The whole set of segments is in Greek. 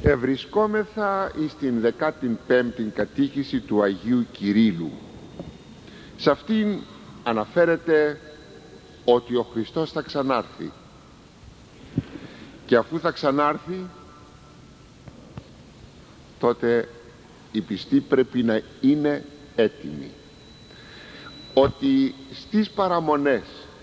Ευρισκόμεθα στην 15η κατήχηση του Αγίου Κυρίλλου. Σε αυτήν αναφέρεται ότι ο Χριστός θα ξανάρθει, και αφού θα ξανάρθει, τότε οι πιστοί πρέπει να είναι έτοιμοι, ότι στις παραμονές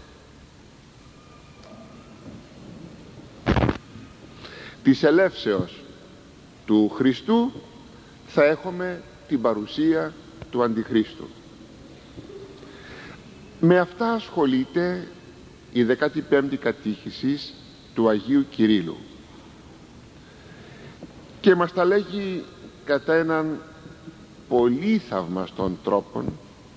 της ελεύσεως του Χριστού θα έχουμε την παρουσία του Αντιχρίστου. Με αυτά ασχολείται η 15η κατήχηση του Αγίου Κυρίλλου και μας τα λέγει κατά έναν πολύ θαυμαστόν τρόπον,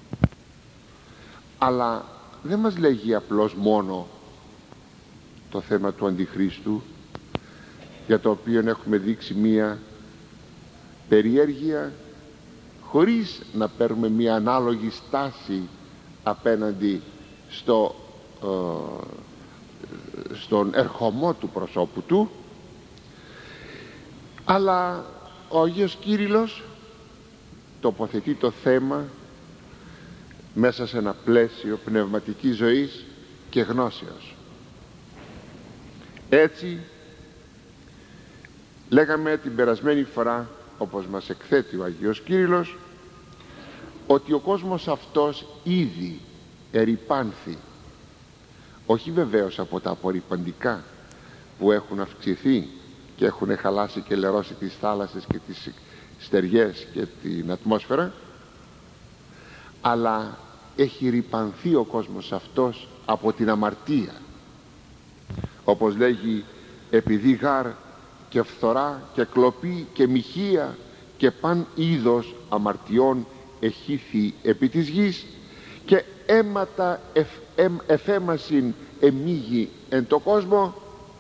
αλλά δεν μας λέγει απλώς μόνο το θέμα του Αντιχρίστου, για το οποίο έχουμε δείξει μία περιέργεια χωρίς να παίρνουμε μία ανάλογη στάση απέναντι στον ερχομό του προσώπου του, αλλά ο Αγίος Κύριλλος τοποθετεί το θέμα μέσα σε ένα πλαίσιο πνευματικής ζωής και γνώσεως. Έτσι λέγαμε την περασμένη φορά, όπως μας εκθέτει ο Αγίος Κύριλλος, ότι ο κόσμος αυτός ήδη ερυπάνθη, όχι βεβαίως από τα απορριπαντικά που έχουν αυξηθεί και έχουν χαλάσει και λερώσει τις θάλασσες και τις στεριές και την ατμόσφαιρα, αλλά έχει ρυπανθεί ο κόσμος αυτός από την αμαρτία, όπως λέγει, επειδή γάρ και φθορά και κλοπή και μοιχεία και παν είδος αμαρτιών εχήθη επί της γης, και αίματα εφέμασιν εμίγει εν το κόσμο,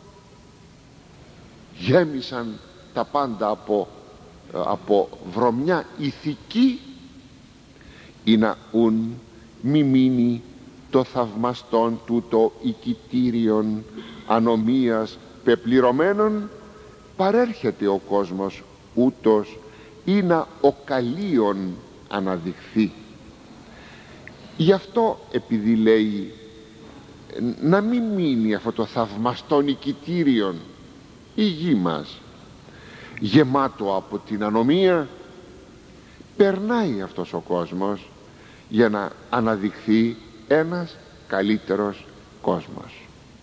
γέμισαν τα πάντα από βρωμιά ηθική, ή να ουν μη μείνει το θαυμαστόν τούτο οικητήριον ανομίας πεπληρωμένων, παρέρχεται ο κόσμος ούτως ή να ο καλίον αναδειχθεί. Γι' αυτό, επειδή λέει να μην μείνει αυτό το θαυμαστόν οικητήριον η γη μας γεμάτο από την ανομία, περνάει αυτός ο κόσμος για να αναδειχθεί ένας καλύτερος κόσμος.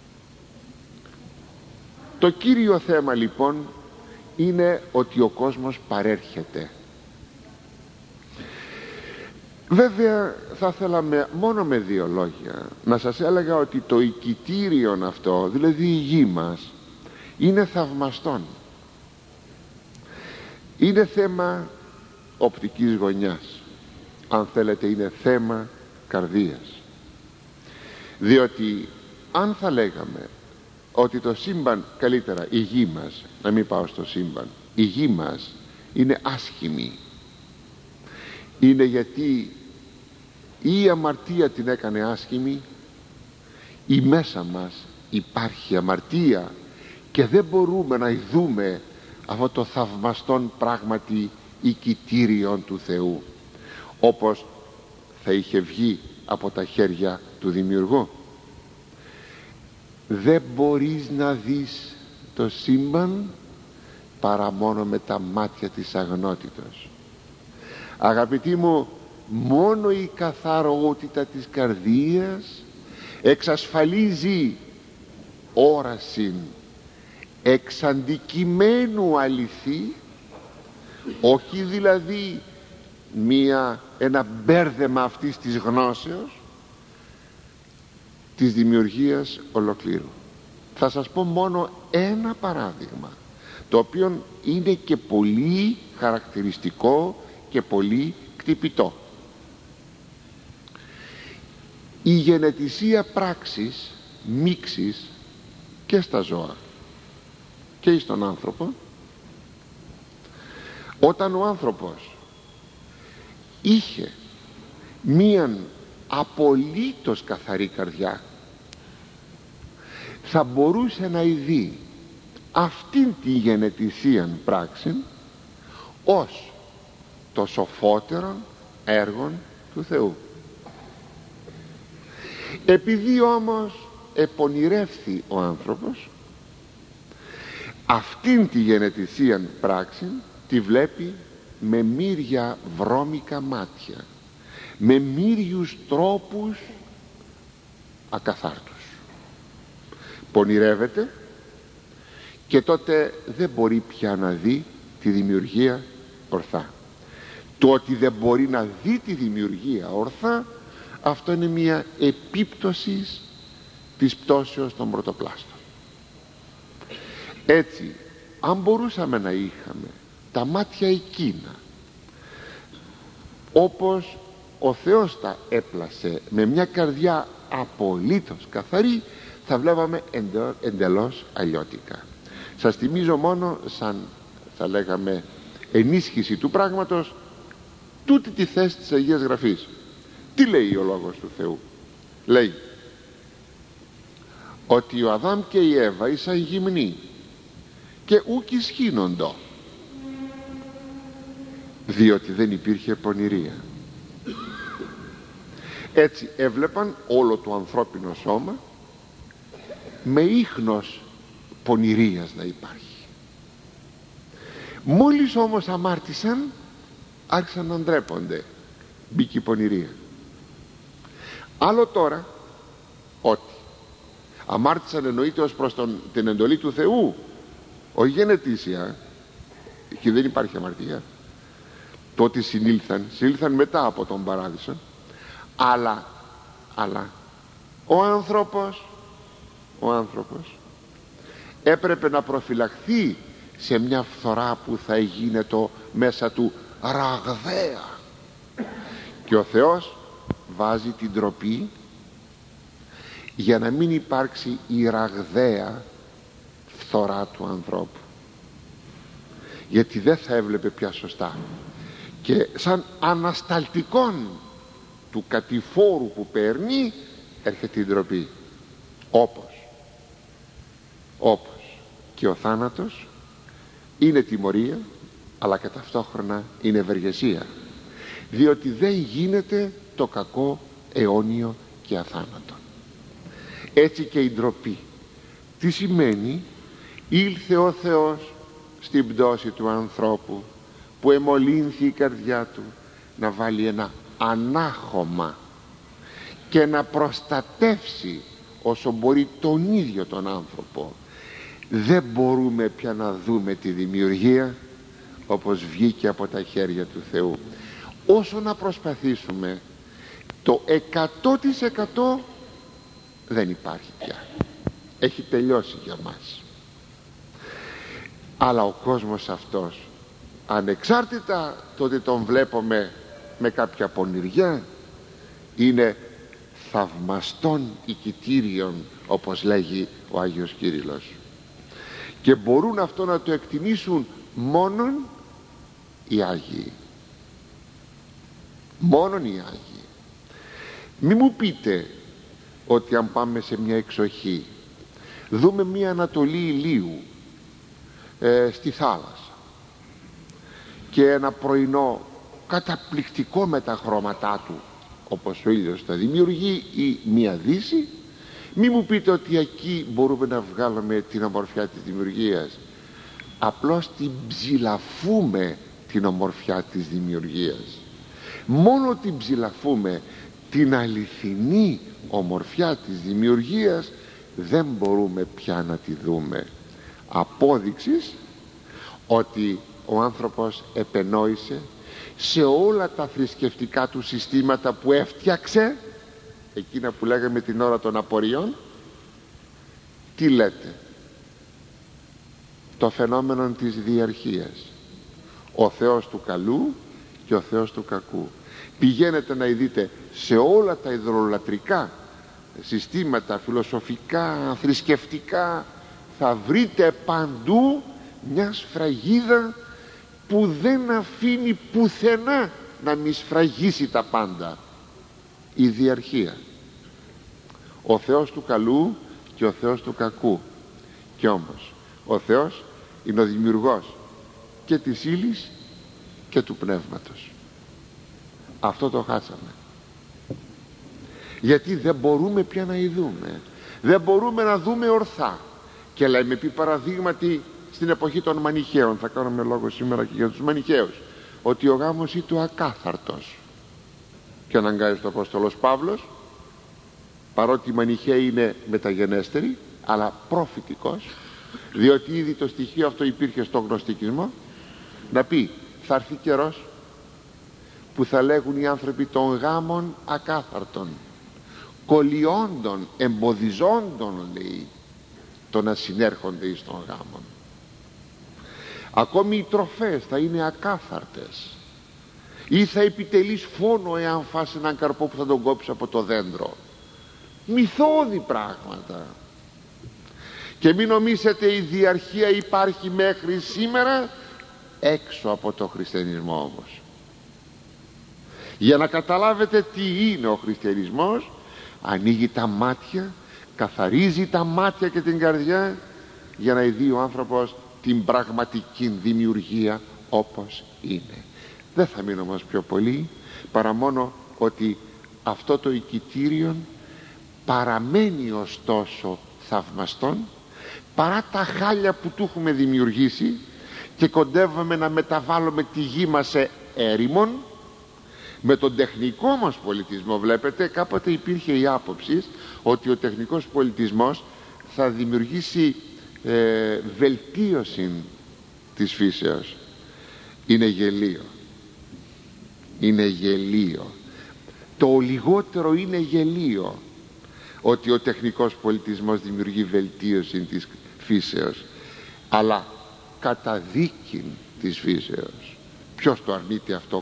Το κύριο θέμα λοιπόν είναι ότι ο κόσμος παρέρχεται. Βέβαια θα θέλαμε μόνο με δύο λόγια να σας έλεγα ότι το οικητήριον αυτό, δηλαδή η γη μας, είναι θαυμαστόν. Είναι θέμα οπτικής γωνιάς, αν θέλετε είναι θέμα καρδίας, διότι αν θα λέγαμε ότι το σύμπαν, καλύτερα η γη μας, να μην πάω στο σύμπαν, η γη μας είναι άσχημη, είναι γιατί η αμαρτία την έκανε άσχημη, ή μέσα μας υπάρχει αμαρτία και δεν μπορούμε να ειδούμε αυτό το θαυμαστόν πράγματι οικητήριον του Θεού, όπως θα είχε βγει από τα χέρια του Δημιουργού. Δεν μπορείς να δεις το σύμπαν παρά μόνο με τα μάτια της αγνότητος. Αγαπητοί μου, μόνο η καθαρότητα της καρδίας εξασφαλίζει όραση εξαντικειμένου αληθή, όχι δηλαδή ένα μπέρδεμα αυτής της γνώσεως της δημιουργίας ολοκλήρου. Θα σας πω μόνο ένα παράδειγμα, το οποίο είναι και πολύ χαρακτηριστικό και πολύ κτυπητό. Η γενετησία πράξης μίξης και στα ζώα και στον άνθρωπο, όταν ο άνθρωπος είχε μίαν απολύτως καθαρή καρδιά, θα μπορούσε να ειδεί αυτήν τη γενετησίαν πράξη ως το σοφότερον έργον του Θεού. Επειδή όμως επονηρεύθη ο άνθρωπος, αυτήν τη γενετησίαν πράξη τη βλέπει με μύρια βρώμικα μάτια, με μύριους τρόπους ακαθάρτους. Πονηρεύεται και τότε δεν μπορεί πια να δει τη δημιουργία ορθά. Το ότι δεν μπορεί να δει τη δημιουργία ορθά, αυτό είναι μια επίπτωση της πτώσεως των πρωτοπλάστων. Έτσι, αν μπορούσαμε να είχαμε τα μάτια εκείνα όπως ο Θεός τα έπλασε, με μια καρδιά απολύτως καθαρή, θα βλέπαμε εντελώς αλλιώτικα. Σας θυμίζω μόνο, σαν θα λέγαμε ενίσχυση του πράγματος, τούτη τη θέση της Αγίας Γραφής. Τι λέει ο Λόγος του Θεού? Λέει ότι ο Αδάμ και η Εύα ήσαν γυμνοί και ούκ ισχύνοντο, διότι δεν υπήρχε πονηρία. Έτσι έβλεπαν όλο το ανθρώπινο σώμα με ίχνος πονηρίας να υπάρχει. Μόλις όμως αμάρτησαν, άρχισαν να ντρέπονται, μπήκε η πονηρία. Άλλο τώρα, ότι αμάρτησαν εννοείται ως προς την εντολή του Θεού, όχι γενετήσια, και δεν υπάρχει αμαρτία. Το ότι συνήλθαν μετά από τον παράδεισο, αλλά ο άνθρωπος έπρεπε να προφυλαχθεί σε μια φθορά που θα γίνεται μέσα του ραγδαία, και ο Θεός βάζει την ντροπή για να μην υπάρξει η ραγδαία φθορά του ανθρώπου, γιατί δεν θα έβλεπε πια σωστά, και σαν ανασταλτικόν του κατηφόρου που παίρνει έρχεται η ντροπή. Όπως και ο θάνατος είναι τιμωρία, αλλά και ταυτόχρονα είναι ευεργεσία, διότι δεν γίνεται το κακό αιώνιο και αθάνατο. Έτσι και η ντροπή τι σημαίνει? Ήλθε ο Θεός στην πτώση του ανθρώπου, που εμολύνθη η καρδιά του, να βάλει ένα ανάχωμα και να προστατεύσει όσο μπορεί τον ίδιο τον άνθρωπο. Δεν μπορούμε πια να δούμε τη δημιουργία όπως βγήκε από τα χέρια του Θεού. Όσο να προσπαθήσουμε, το 100% δεν υπάρχει πια, έχει τελειώσει για μας. Αλλά ο κόσμος αυτός, ανεξάρτητα το ότι τον βλέπουμε με κάποια πονηριά, είναι θαυμαστών οικητήριων, όπως λέγει ο Άγιος Κύριλλος, και μπορούν αυτό να το εκτιμήσουν μόνον οι Άγιοι. Μόνον οι Άγιοι. Μη μου πείτε ότι αν πάμε σε μια εξοχή, δούμε μια ανατολή ηλίου στη θάλασσα και ένα πρωινό καταπληκτικό με τα χρώματά του, όπως ο ήλιος τα δημιουργεί, ή μια δύση, μη μου πείτε ότι εκεί μπορούμε να βγάλουμε την ομορφιά της δημιουργίας. Απλώς την ψηλαφούμε την ομορφιά της δημιουργίας. Μόνο την ψηλαφούμε, την αληθινή ομορφιά της δημιουργίας δεν μπορούμε πια να τη δούμε. Απόδειξης ότι ο άνθρωπος επενόησε σε όλα τα θρησκευτικά του συστήματα που έφτιαξε, εκείνα που λέγαμε την ώρα των απορριών. Τι λέτε? Το φαινόμενο της διαρχίας, ο Θεός του καλού και ο Θεός του κακού. Πηγαίνετε να δείτε σε όλα τα ιδωλολατρικά συστήματα, φιλοσοφικά, θρησκευτικά, θα βρείτε παντού μια σφραγίδα που δεν αφήνει πουθενά να μη σφραγίσει τα πάντα. Η διαρχία, ο Θεός του καλού και ο Θεός του κακού. Και όμως Ο Θεός είναι ο δημιουργός και της ύλης και του πνεύματος. Αυτό το χάσαμε, γιατί δεν μπορούμε πια να ειδούμε, δεν μπορούμε να δούμε ορθά. Και λέμε επί παραδείγματι στην εποχή των Μανιχαίων, θα κάνουμε λόγο σήμερα και για τους Μανιχαίους, ότι ο γάμος είναι το ακάθαρτος. Και αναγκάζει το Απόστολος Παύλος, παρότι οι Μανιχαίοι είναι μεταγενέστεροι, αλλά προφητικός, διότι ήδη το στοιχείο αυτό υπήρχε στον γνωστικισμό, να πει θα έρθει καιρός που θα λέγουν οι άνθρωποι των γάμων ακάθαρτων, κολλιόντων, εμποδιζόντων, λέει, το να συνέρχονται εις των γάμων. Ακόμη οι τροφές θα είναι ακάθαρτες, ή θα επιτελείς φόνο εάν φας έναν καρπό που θα τον κόψεις από το δέντρο. Μυθώδη πράγματα. Και μην νομίσετε η διαρχία υπάρχει μέχρι σήμερα έξω από το χριστιανισμό όμως. Για να καταλάβετε τι είναι ο χριστιανισμός, ανοίγει τα μάτια, καθαρίζει τα μάτια και την καρδιά, για να ειδεί ο άνθρωπος την πραγματική δημιουργία όπως είναι. Δεν θα μείνω όμως πιο πολύ, παρά μόνο ότι αυτό το οικητήριο παραμένει ωστόσο θαυμαστόν, παρά τα χάλια που του έχουμε δημιουργήσει, και κοντεύουμε να μεταβάλουμε τη γη μας σε έρημον. Με τον τεχνικό μας πολιτισμό, βλέπετε, κάποτε υπήρχε η άποψη ότι ο τεχνικός πολιτισμός θα δημιουργήσει βελτίωση της φύσεως. Είναι γελίο, είναι γελίο. Το λιγότερο είναι γελίο ότι ο τεχνικός πολιτισμός δημιουργεί βελτίωση της φύσεως, αλλά καταδίκη της φύσεως. Ποιος το αρνείται αυτό?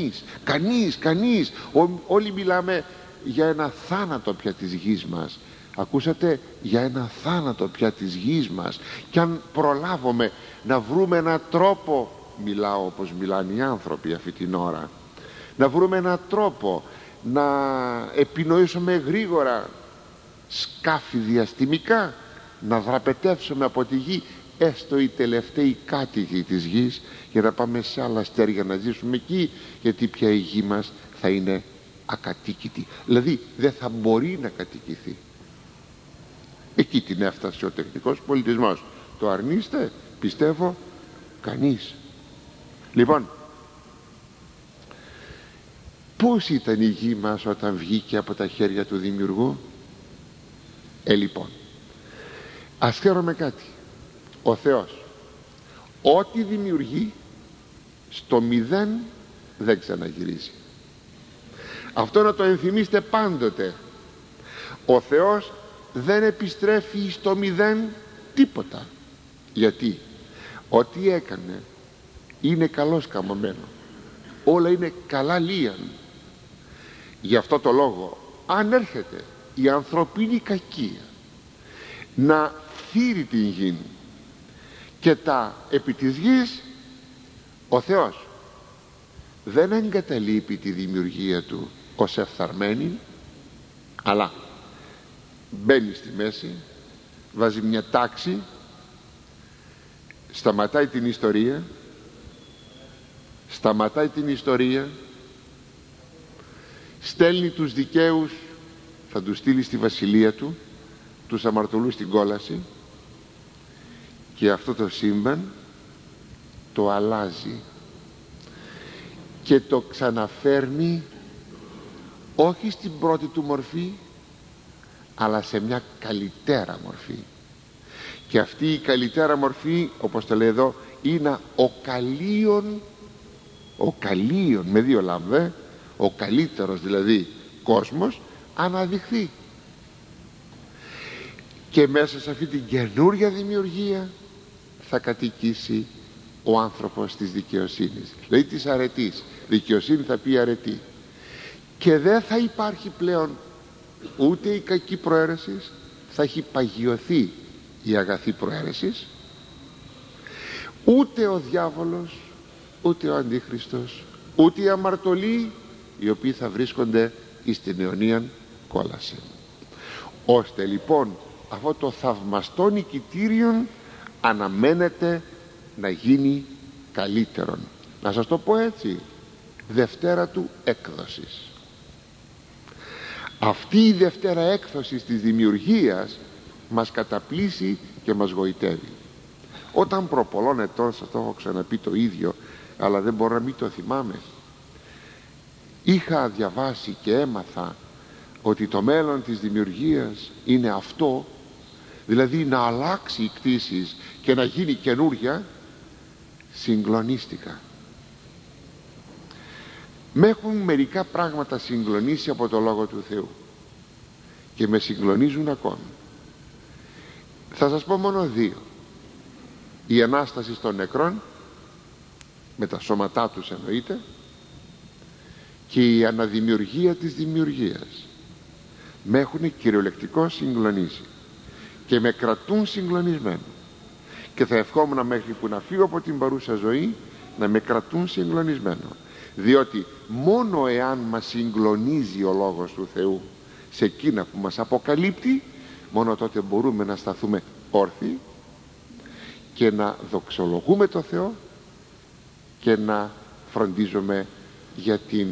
Κανείς. Όλοι μιλάμε για ένα θάνατο πια της γης μας. Ακούσατε, για ένα θάνατο πια της γης μας. Και αν προλάβουμε να βρούμε έναν τρόπο, μιλάω όπως μιλάνε οι άνθρωποι αυτή την ώρα, να βρούμε έναν τρόπο να επινοήσουμε γρήγορα σκάφη διαστημικά, να δραπετεύσουμε από τη γη έστω οι τελευταίοι κάτοικοι της γης, για να πάμε σε άλλα αστέρια να ζήσουμε εκεί, γιατί πια η γη μας θα είναι ακατοίκητη, δηλαδή δεν θα μπορεί να κατοικηθεί. Εκεί την έφτασε ο τεχνικός πολιτισμός. Το αρνείστε? Πιστεύω κανείς. Λοιπόν, πώς ήταν η γη μας όταν βγήκε από τα χέρια του δημιουργού? Λοιπόν, ας ξέρουμε κάτι. Ο Θεός ό,τι δημιουργεί στο μηδέν δεν ξαναγυρίζει. Αυτό να το ενθυμίστε πάντοτε. Ο Θεός δεν επιστρέφει στο μηδέν τίποτα. Γιατί ό,τι έκανε είναι καλώς καμωμένο, όλα είναι καλά λίαν. Γι' αυτό το λόγο, αν έρχεται η ανθρωπίνη κακία να θύρει την γη και τα επί της γης, ο Θεός δεν εγκαταλείπει τη δημιουργία του ως ευθαρμένη, αλλά μπαίνει στη μέση, βάζει μια τάξη, σταματάει την ιστορία, στέλνει τους δικαίους, θα τους στείλει στη βασιλεία του, τους αμαρτωλούς στην κόλαση, και αυτό το σύμπαν το αλλάζει και το ξαναφέρνει όχι στην πρώτη του μορφή, αλλά σε μια καλύτερα μορφή. Και αυτή η καλύτερα μορφή, όπως το λέει εδώ, είναι ο καλίον με δύο λάμδα, ο καλύτερος δηλαδή κόσμος, αναδειχθεί. Και μέσα σε αυτή την καινούρια δημιουργία θα κατοικήσει ο άνθρωπος της δικαιοσύνης, δηλαδή της αρετής. Δικαιοσύνη θα πει αρετή, και δεν θα υπάρχει πλέον ούτε η κακή προαίρεση, θα έχει παγιωθεί η αγαθή προαίρεση, ούτε ο διάβολος, ούτε ο αντίχριστος, ούτε οι αμαρτωλοί, οι οποίοι θα βρίσκονται εις την αιωνίαν κόλαση. Ώστε λοιπόν αυτό το θαυμαστό νικητήριον αναμένεται να γίνει καλύτερον. Να σας το πω έτσι, Δευτέρα του έκδοσης. Αυτή η Δευτέρα έκδοσης της δημιουργίας μας καταπλήσει και μας γοητεύει. Όταν προπολών ετών, σας το έχω ξαναπεί το ίδιο, αλλά δεν μπορώ να μην το θυμάμαι, είχα διαβάσει και έμαθα ότι το μέλλον της δημιουργίας είναι αυτό, δηλαδή να αλλάξει η κτήσης και να γίνει καινούρια. Συγκλονίστηκα. Με έχουν μερικά πράγματα συγκλονίσει από το Λόγο του Θεού και με συγκλονίζουν ακόμη. Θα σας πω μόνο δύο: η Ανάσταση των νεκρών, με τα σώματά τους εννοείται, και η αναδημιουργία της δημιουργίας. Με έχουν κυριολεκτικό συγκλονίσει και με κρατούν συγκλονισμένο, και θα ευχόμουν μέχρι που να φύγω από την παρούσα ζωή να με κρατούν συγκλονισμένο, διότι μόνο εάν μας συγκλονίζει ο Λόγος του Θεού σε εκείνα που μας αποκαλύπτει, μόνο τότε μπορούμε να σταθούμε όρθιοι και να δοξολογούμε το Θεό και να φροντίζουμε για την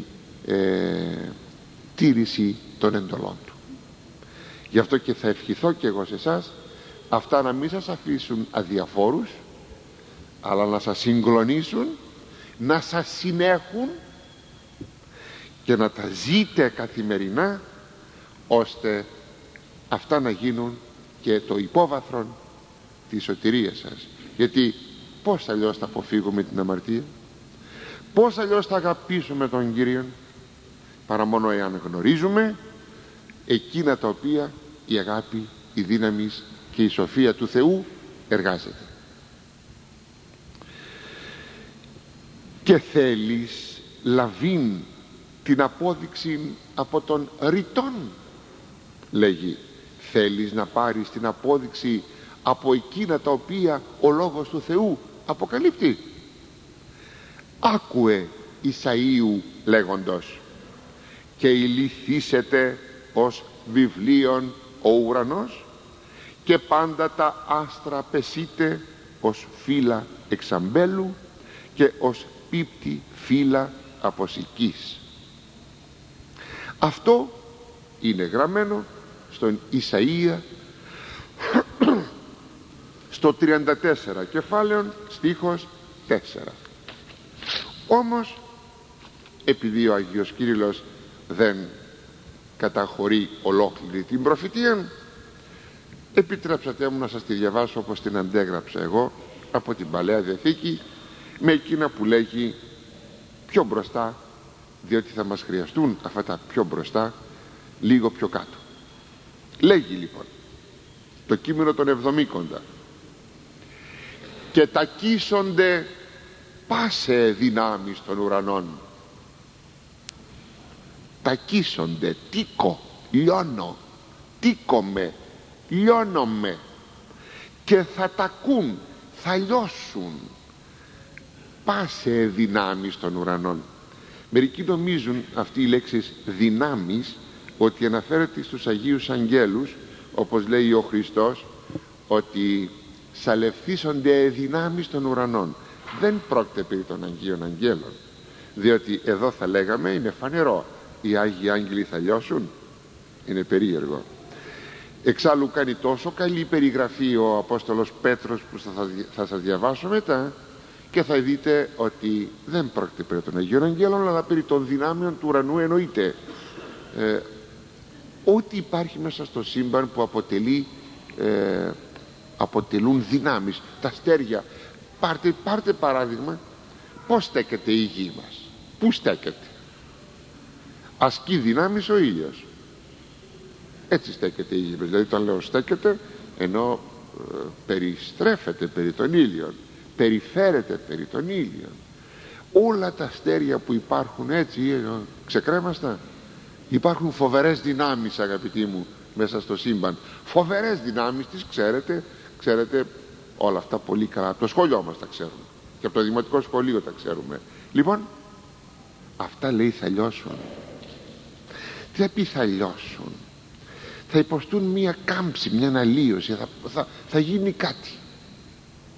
τήρηση των εντολών Του. Γι' αυτό και θα ευχηθώ και εγώ σε εσάς αυτά να μην σας αφήσουν αδιαφόρους, αλλά να σας συγκλονίσουν, να σας συνέχουν και να τα ζείτε καθημερινά, ώστε αυτά να γίνουν και το υπόβαθρο της σωτηρίας σας. Γιατί πώς αλλιώς θα αποφύγουμε την αμαρτία, πώς αλλιώς θα αγαπήσουμε τον Κύριον, παρά μόνο εάν γνωρίζουμε εκείνα τα οποία η αγάπη, η δύναμη και η σοφία του Θεού εργάζεται. Και θέλεις λαβήν την απόδειξη από τον ρητόν, λέγει. Θέλεις να πάρεις την απόδειξη από εκείνα τα οποία ο Λόγος του Θεού αποκαλύπτει? Άκουε Ισαΐου λέγοντος: και ηλιθήσεται ως βιβλίον ο ουρανός, και πάντα τα άστρα πεσείτε ως φύλλα εξαμπέλου και ως πίπτη φύλλα από σικής. Αυτό είναι γραμμένο στον Ισαΐα στο 34 κεφάλαιον στίχος 4. Όμως επειδή ο Άγιος Κύριλλος δεν καταχωρεί ολόκληρη την προφητεία, επιτρέψατε μου να σας τη διαβάσω όπως την αντέγραψα εγώ από την Παλαιά Διαθήκη, με εκείνα που λέγει πιο μπροστά, διότι θα μας χρειαστούν αυτά τα πιο μπροστά λίγο πιο κάτω. Λέγει λοιπόν το κείμενο των Εβδομήκοντα: και τακίσονται πάσε δυνάμεις των ουρανών. Τακίσονται, τίκο, λιώνω, τίκομαι, λιώνομαι, και θα τακούν, θα λιώσουν, πάσε δυνάμεις των ουρανών. Μερικοί νομίζουν αυτή η λέξη δυνάμεις ότι αναφέρεται στους Αγίους Αγγέλους, όπως λέει ο Χριστός ότι σαλευθήσονται δυνάμεις των ουρανών. Δεν πρόκειται περί των Αγίων Αγγέλων, διότι εδώ θα λέγαμε είναι φανερό, οι Άγιοι Άγγελοι θα λιώσουν. Είναι περίεργο. Εξάλλου κάνει τόσο καλή περιγραφή ο Απόστολος Πέτρος που θα σας διαβάσω μετά, και θα δείτε ότι δεν πρόκειται περί των Αγίων Αγγέλων, αλλά περί των δυνάμεων του ουρανού. Εννοείται ό,τι υπάρχει μέσα στο σύμπαν που αποτελούν δυνάμεις. Τα αστέρια, πάρτε παράδειγμα, πως στέκεται η γη μας. Πού στέκεται? Ασκεί δυνάμεις ο ήλιος. Έτσι στέκεται η γη μας. Δηλαδή όταν λέω στέκεται, ενώ περιστρέφεται περί τον ήλιο, περιφέρεται περί τον ήλιο. Όλα τα αστέρια που υπάρχουν έτσι ξεκρέμαστα, υπάρχουν φοβερές δυνάμεις, αγαπητοί μου, μέσα στο σύμπαν. Φοβερές δυνάμεις, τις ξέρετε όλα αυτά πολύ καλά. Από το σχολείο μας τα ξέρουμε και από το δημοτικό σχολείο τα ξέρουμε. Λοιπόν, αυτά λέει θα λιώσουν. Τι θα πει θα λιώσουν? Θα υποστούν μία κάμψη, μία αναλύωση, θα γίνει κάτι.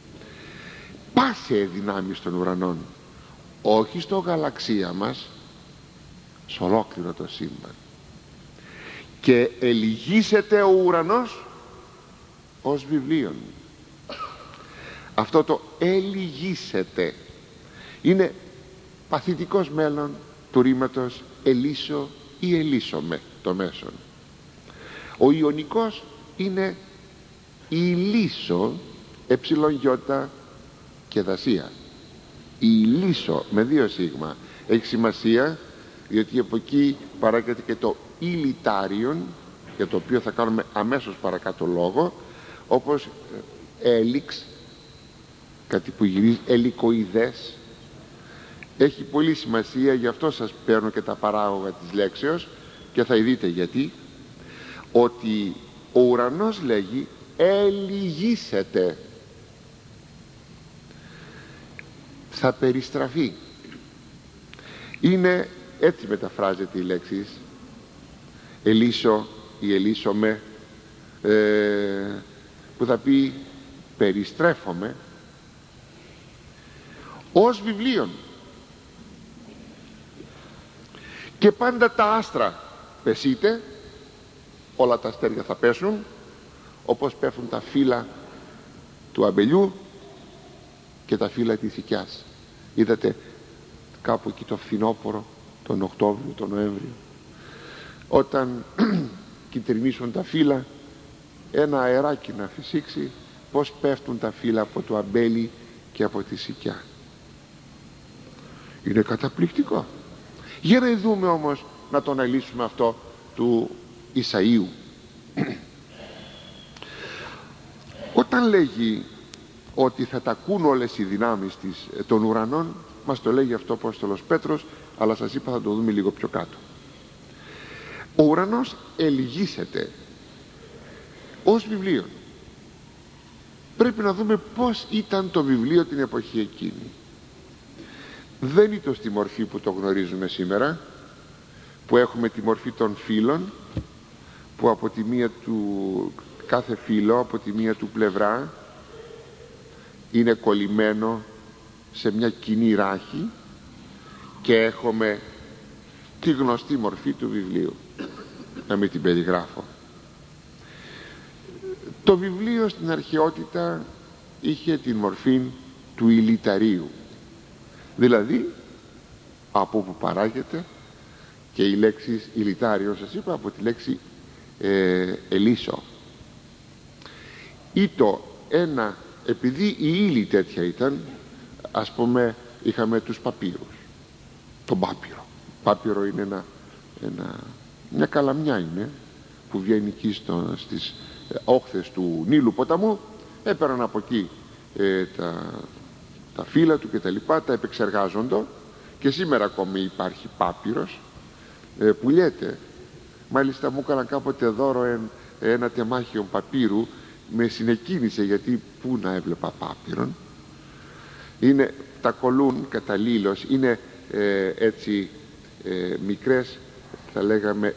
πάσε δυνάμεις των ουρανών, όχι στο γαλαξία μας, σε ολόκληρο το σύμπαν. Και ελιγήσεται ο ουρανός ως βιβλίον. Αυτό το ελιγήσεται είναι παθητικός μέλλον του ρήματος ελίσω ή ελίσσομαι, το μέσον. Ο ιωνικός είναι η λύσω, εψιλον και δασία. Η λύσω με 2 σίγμα έχει σημασία, διότι από εκεί παράγεται και το ηλιτάριον, για το οποίο θα κάνουμε αμέσως παρακάτω λόγο, όπως έλιξ, κάτι που γυρίζει ελικοειδές. Έχει πολύ σημασία, γι' αυτό σας παίρνω και τα παράγωγα της λέξεως και θα δείτε γιατί. Ότι ο ουρανός, λέγει, ελιγήσεται, θα περιστραφεί. Είναι έτσι μεταφράζεται η λέξη ελίσω ή ελίσσομαι, που θα πει περιστρέφομαι, ως βιβλίον. Και πάντα τα άστρα πεσείτε, όλα τα αστέρια θα πέσουν, όπως πέφτουν τα φύλλα του αμπελιού και τα φύλλα της οικιάς. Είδατε κάπου εκεί το φθινόπωρο, τον Οκτώβριο, τον Νοέμβριο, όταν κυτρινίσουν τα φύλλα, ένα αεράκι να φυσήξει, πως πέφτουν τα φύλλα από το αμπέλι και από τη σικιά. Είναι καταπληκτικό. Για να δούμε όμως, να το αναλύσουμε αυτό του Ισαΐου. Όταν λέγει ότι θα τα ακούν όλες οι δυνάμεις των ουρανών, μας το λέγει αυτό ο Απόστολος Πέτρος, αλλά σας είπα θα το δούμε λίγο πιο κάτω. Ο ουρανός ελιγήσεται ως βιβλίο. Πρέπει να δούμε πως ήταν το βιβλίο την εποχή εκείνη. Δεν ήταν στη μορφή που το γνωρίζουμε σήμερα, που έχουμε τη μορφή των φύλων, που από τη μία του κάθε φύλο, από τη μία του πλευρά είναι κολλημένο σε μια κοινή ράχη και έχουμε τη γνωστή μορφή του βιβλίου. Να μην την περιγράφω. Το βιβλίο στην αρχαιότητα είχε την μορφή του ηλιταρίου, δηλαδή από όπου παράγεται, και η λέξη ηλιτάριο σας είπα από τη λέξη ελίσσο. Ήτο ένα, επειδή η ύλη τέτοια ήταν, ας πούμε είχαμε τους παπύρους, τον πάπυρο. Πάπυρο είναι μια καλαμιά είναι, που βγαίνει εκεί στις όχθες του Νείλου ποταμού, έπαιρναν από εκεί τα φύλλα του και τα λοιπά, τα επεξεργάζονται, και σήμερα ακόμη υπάρχει πάπυρος, πουλιέται. Μάλιστα μου έκαναν κάποτε δώρο ένα τεμάχιο παπύρου, με συνεκίνησε, γιατί πού να έβλεπα πάπυρον. Είναι, τα κολλούν καταλήλως, είναι έτσι μικρές, θα λέγαμε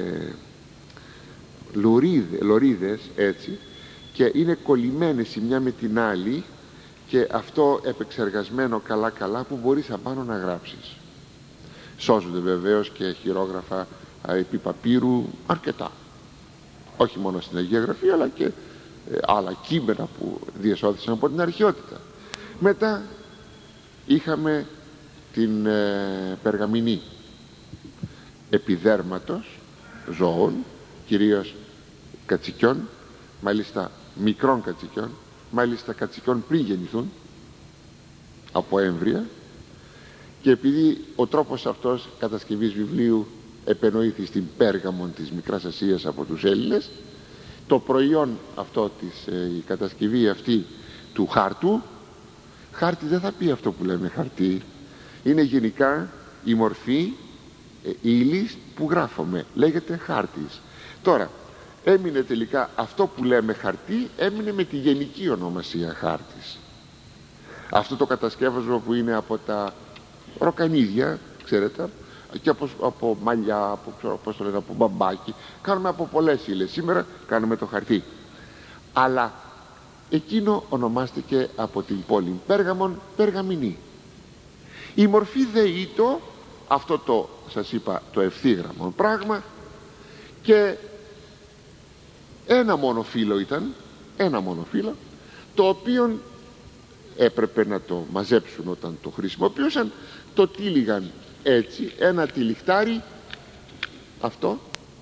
λωρίδες έτσι, και είναι κολλημένες η μια με την άλλη, και αυτό επεξεργασμένο καλά καλά, που μπορείς απάνω να γράψεις. Σώζονται βεβαίως και χειρόγραφα επί παπύρου αρκετά, όχι μόνο στην Αγία Γραφή, αλλά και άλλα κείμενα που διεσώθησαν από την αρχαιότητα. Μετά είχαμε την περγαμηνή επιδέρματος ζώων, κυρίως κατσικιών, μάλιστα μικρών κατσικιών, μάλιστα κατσικιών πριν γεννηθούν, από έμβρια, και επειδή ο τρόπος αυτός κατασκευής βιβλίου επενοήθη στην Πέργαμον της Μικράς Ασίας από τους Έλληνες, το προϊόν αυτό η κατασκευή αυτή του χάρτου, χάρτη δεν θα πει αυτό που λέμε χαρτί, είναι γενικά η μορφή ύλης που γράφουμε, λέγεται χάρτης. Τώρα έμεινε τελικά αυτό που λέμε χαρτί, έμεινε με τη γενική ονομασία χάρτης. Αυτό το κατασκεύασμα που είναι από τα ροκανίδια, ξέρετε, και από μαλλιά, από μπαμπάκι, κάνουμε από πολλές ύλες. Σήμερα κάνουμε το χαρτί, αλλά εκείνο ονομάστηκε από την πόλη Πέργαμον Περγαμηνή. Η μορφή δε ήτο αυτό το, σας είπα, το ευθύγραμμο πράγμα, και ένα μόνο φύλλο ήταν, ένα μόνο φύλλο, το οποίο έπρεπε να το μαζέψουν όταν το χρησιμοποιούσαν. Το τύλιγαν έτσι, ένα τυλιχτάρι αυτό,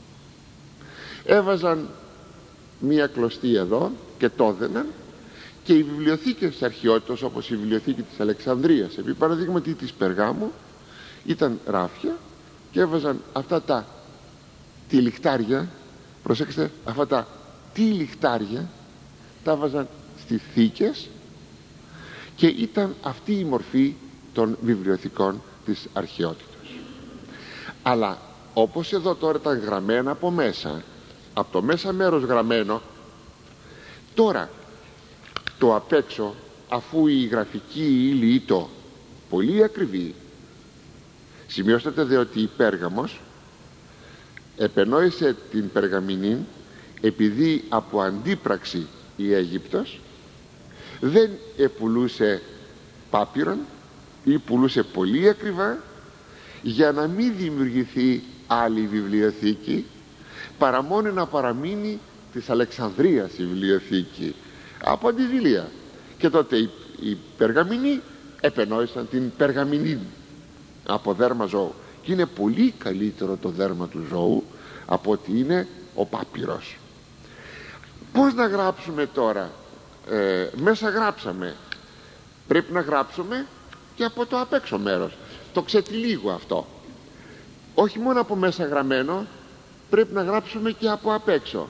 έβαζαν μία κλωστή εδώ και το έδαιναν, και οι βιβλιοθήκες της αρχαιότητας, όπως η βιβλιοθήκη της Αλεξανδρίας επί παραδείγματι της Περγάμου, ήταν ράφια και έβαζαν αυτά τα τυλιχτάρια, προσέξτε, αυτά τα τυλιχτάρια τα έβαζαν στις θήκες, και ήταν αυτή η μορφή των βιβλιοθηκών της αρχαιότητας. Αλλά όπως εδώ τώρα ήταν γραμμένα από μέσα, από το μέσα μέρος γραμμένο, τώρα το απ' έξω, αφού η γραφική ύλη ήταν πολύ ακριβή, σημειώστε δε ότι η Πέργαμος επενόησε την Περγαμηνή επειδή από αντίπραξη η Αίγυπτος δεν επουλούσε πάπυρον ή πουλούσε πολύ ακριβά, για να μην δημιουργηθεί άλλη βιβλιοθήκη, παρά μόνο να παραμείνει της Αλεξανδρίας η βιβλιοθήκη από αντιβιλία. Και τότε οι Περγαμηνοί επενόησαν την Περγαμηνή από δέρμα ζώου, και είναι πολύ καλύτερο το δέρμα του ζώου από ότι είναι ο πάπυρος. Πώς να γράψουμε τώρα? Μέσα γράψαμε, πρέπει να γράψουμε και από το απ' έξω μέρος, το ξετυλίγω αυτό, όχι μόνο από μέσα γραμμένο, πρέπει να γράψουμε και από απ' έξω.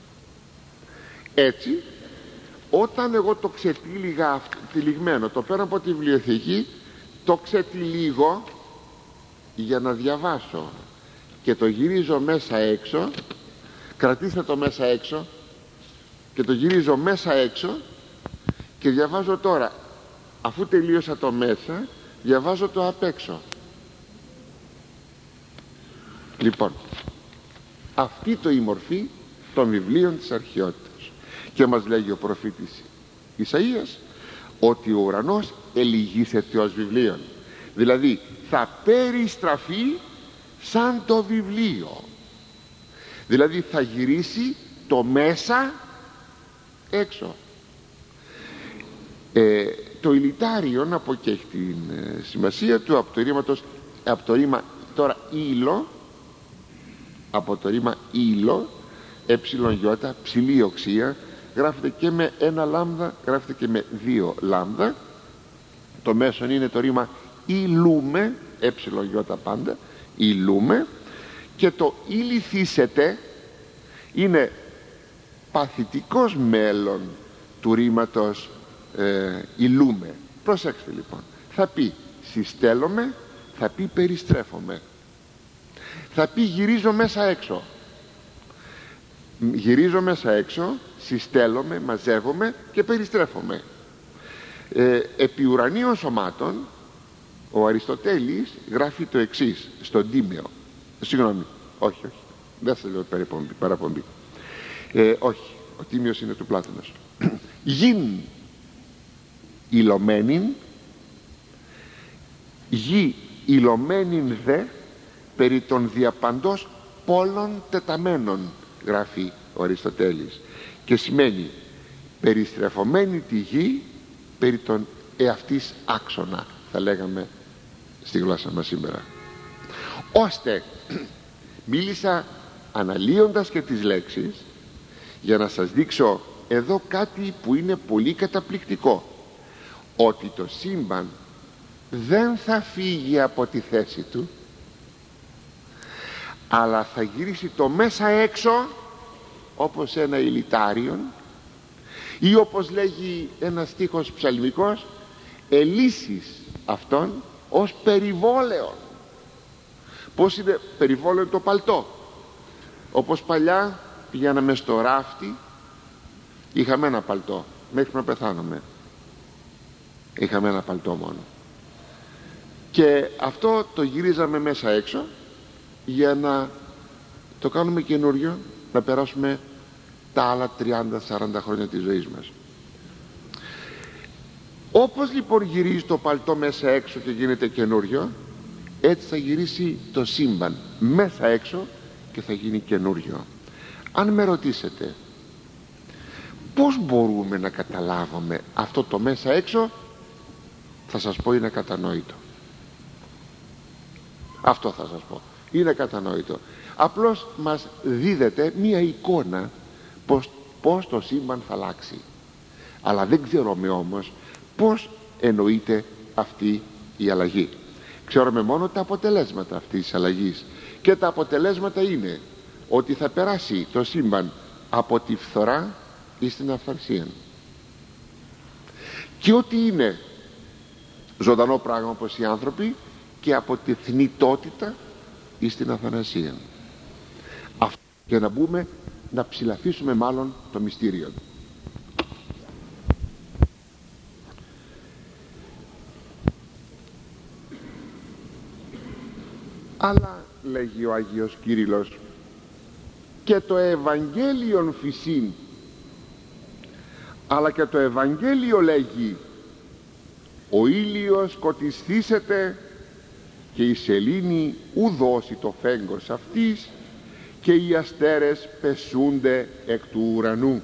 Έτσι, όταν εγώ το ξετύλιγα τυλιγμένο, το παίρνω από τη βιβλιοθήκη, το ξετυλίγω για να διαβάσω και το γυρίζω μέσα έξω. Κρατήστε το μέσα έξω, και το γυρίζω μέσα έξω και διαβάζω τώρα. Αφού τελείωσα το μέσα, διαβάζω το απ' έξω. Λοιπόν, αυτή το η μορφή των βιβλίων της αρχαιότητας. Και μας λέγει ο προφήτης Ισαΐας ότι ο ουρανός ελιγήσεται ως βιβλίον, δηλαδή θα περιστραφεί σαν το βιβλίο, δηλαδή θα γυρίσει το μέσα έξω. Το υλιτάριον, από και έχει την σημασία του, από το ρήμα τώρα ύλο, από το ρήμα ύλο, εψιλον-γιώτα, ψηλή οξία, γράφεται και με ένα λάμδα, γράφεται και με δύο λάμδα. Το μέσον είναι το ρήμα υλούμε, εψιλον-γιώτα πάντα, υλούμε, και το υληθήσετε είναι παθητικός μέλλον του ρήματος υλούμε. Προσέξτε λοιπόν, θα πει συστέλλομαι, θα πει περιστρέφομαι, θα πει γυρίζω μέσα έξω. Γυρίζω μέσα έξω, συστέλλομαι, μαζεύομαι και περιστρέφομαι. Επί ουρανίων σωμάτων ο Αριστοτέλης γράφει το εξής στον Τίμαιο. Συγγνώμη, όχι, δεν θα λέω παραπομπή. Όχι, ο Τίμιος είναι του Πλάτωνος. Γιν υλωμένην, γη υλωμένην δε περί των διαπαντός πόλων τεταμένων, γράφει ο Αριστοτέλης, και σημαίνει περιστρεφωμένη τη γη περί των εαυτής άξονα, θα λέγαμε στη γλώσσα μας σήμερα. Ώστε μίλησα αναλύοντας και τις λέξεις για να σας δείξω εδώ κάτι που είναι πολύ καταπληκτικό, ότι το σύμπαν δεν θα φύγει από τη θέση του, αλλά θα γυρίσει το μέσα έξω όπως ένα υλιτάριον, ή όπως λέγει ένας στίχος ψαλμικός, ελύσεις αυτόν ως περιβόλεον. Πώς είναι περιβόλεον? Το παλτό. Όπως παλιά πηγαίναμε στο ράφτη, είχαμε ένα παλτό μέχρι να πεθάνουμε, είχαμε ένα παλτό μόνο, και αυτό το γυρίζαμε μέσα έξω για να το κάνουμε καινούριο, να περάσουμε τα άλλα 30-40 χρόνια της ζωής μας. Όπως λοιπόν γυρίζει το παλτό μέσα έξω και γίνεται καινούριο, έτσι θα γυρίσει το σύμπαν μέσα έξω και θα γίνει καινούριο. Αν με ρωτήσετε πώς μπορούμε να καταλάβουμε αυτό το μέσα έξω, θα σας πω είναι ακατανόητο. Αυτό θα σας πω, είναι ακατανόητο. Απλώς μας δίδεται μία εικόνα πως το σύμπαν θα αλλάξει, αλλά δεν ξέρουμε όμως πως εννοείται αυτή η αλλαγή. Ξέρουμε μόνο τα αποτελέσματα αυτής της αλλαγής, και τα αποτελέσματα είναι ότι θα περάσει το σύμπαν από τη φθορά εις την αυθαρσία, και ότι είναι ζωντανό πράγμα όπως οι άνθρωποι, και από τη θνητότητα εις την αθανασία. Αυτό, και να μπούμε να ψηλαφίσουμε μάλλον το μυστήριο. Αλλά λέγει ο Άγιος Κύριλλος, και το Ευαγγέλιον φυσίν, αλλά και το Ευαγγέλιο λέγει, ο ήλιος σκοτισθήσεται και η σελήνη ου δώσει το φέγγος αυτής, και οι αστέρες πεσούνται εκ του ουρανού.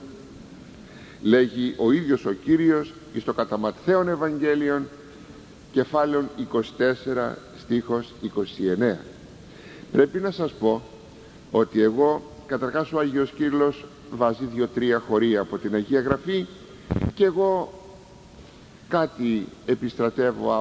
Λέγει ο ίδιος ο Κύριος εις το κατά Ματθαίον Ευαγγέλιον, κεφάλαιον 24 στίχος 29. Πρέπει να σας πω ότι εγώ, καταρχάς ο Άγιος Κύριλλος βάζει 2-3 χωρία από την Αγία Γραφή, και εγώ κάτι επιστρατεύω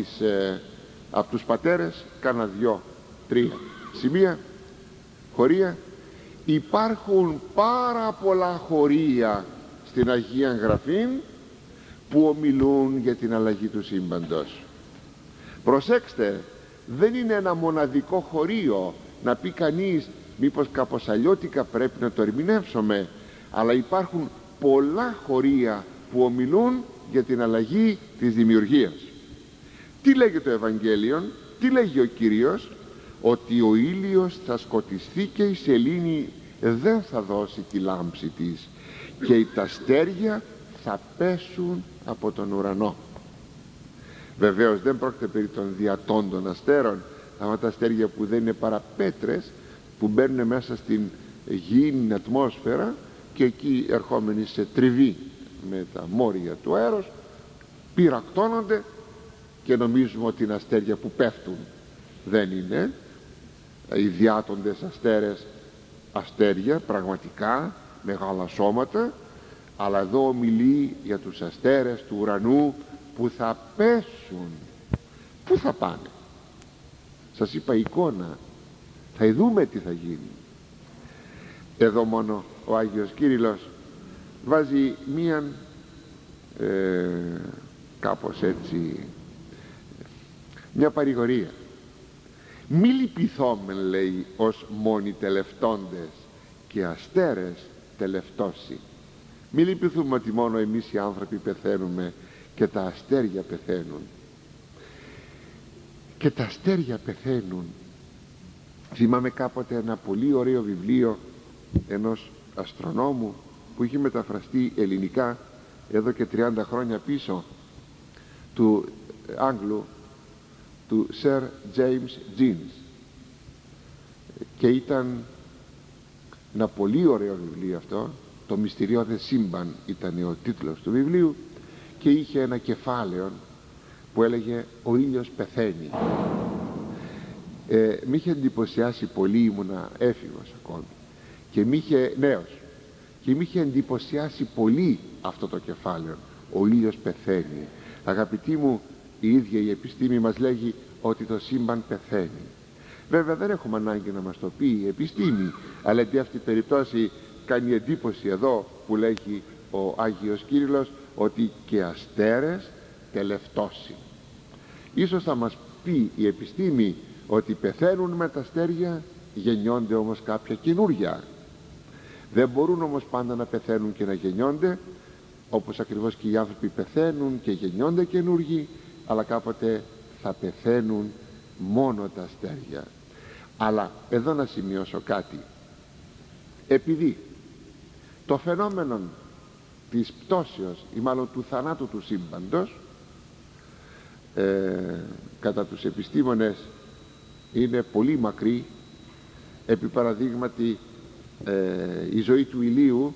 από τους πατέρες, κάνα 2-3 σημεία, χωρία. Υπάρχουν πάρα πολλά χωρία στην Αγία Γραφή που ομιλούν για την αλλαγή του σύμπαντος. Προσέξτε, δεν είναι ένα μοναδικό χωρίο να πει κανείς μήπως κάπως αλλιώτικα πρέπει να το ερμηνεύσουμε, αλλά υπάρχουν πολλά χωρία που ομιλούν για την αλλαγή της δημιουργίας. Τι λέγει το Ευαγγέλιο, τι λέγει ο Κύριος? Ότι ο ήλιος θα σκοτιστεί και η σελήνη δεν θα δώσει τη λάμψη της, και τα αστέρια θα πέσουν από τον ουρανό. Βεβαίως δεν πρόκειται περί των διατόντων αστέρων, αυτά τα αστέρια που δεν είναι παρά πέτρες που μπαίνουν μέσα στην γήινη ατμόσφαιρα, και εκεί ερχόμενοι σε τριβή με τα μόρια του αέρος πυρακτώνονται και νομίζουμε ότι είναι αστέρια που πέφτουν. Δεν είναι. Οι διάτοντες αστέρια πραγματικά μεγάλα σώματα, αλλά εδώ ομιλεί για τους αστέρες του ουρανού που θα πέσουν. Πού θα πάνε? Σας είπα εικόνα, θα δούμε τι θα γίνει. Εδώ μόνο ο Άγιος Κύριλλος βάζει μίαν κάπως έτσι μια παρηγορία. Μη λυπηθόμεν, λέει, ως μόνοι τελευτώντες και αστέρες τελευτώσει. Μη λυπηθούμε ότι μόνο εμείς οι άνθρωποι πεθαίνουμε και τα αστέρια πεθαίνουν. Και τα αστέρια πεθαίνουν. Θυμάμαι κάποτε ένα πολύ ωραίο βιβλίο ενός αστρονόμου που είχε μεταφραστεί ελληνικά εδώ και 30 χρόνια πίσω, του Άγγλου, του Sir James Jeans, και ήταν ένα πολύ ωραίο βιβλίο αυτό. Το μυστηριώδες σύμπαν ήταν ο τίτλος του βιβλίου, και είχε ένα κεφάλαιο που έλεγε «Ο ήλιος πεθαίνει». Μ' είχε εντυπωσιάσει πολύ, ήμουνα έφηβος ακόμη και νέος, και μ' είχε εντυπωσιάσει πολύ αυτό το κεφάλαιο, «Ο ήλιος πεθαίνει». Αγαπητοί μου, η ίδια η επιστήμη μας λέγει ότι το σύμπαν πεθαίνει. Βέβαια δεν έχουμε ανάγκη να μας το πει η επιστήμη, αλλά εν αυτή περιπτώσει κάνει εντύπωση εδώ που λέγει ο Άγιος Κύριλλος ότι και αστέρες τελευτώσει. Ίσως θα μας πει η επιστήμη ότι πεθαίνουν με τα αστέρια, γεννιόνται όμως κάποια καινούρια. Δεν μπορούν όμως πάντα να πεθαίνουν και να γεννιόνται, όπως ακριβώς και οι άνθρωποι πεθαίνουν και γεννιόνται καινούργοι, αλλά κάποτε θα πεθαίνουν μόνο τα αστέρια. Αλλά εδώ να σημειώσω κάτι. Επειδή το φαινόμενο της πτώσεως ή μάλλον του θανάτου του σύμπαντος κατά τους επιστήμονες είναι πολύ μακρύ. Επί παραδείγματι η ζωή του ηλίου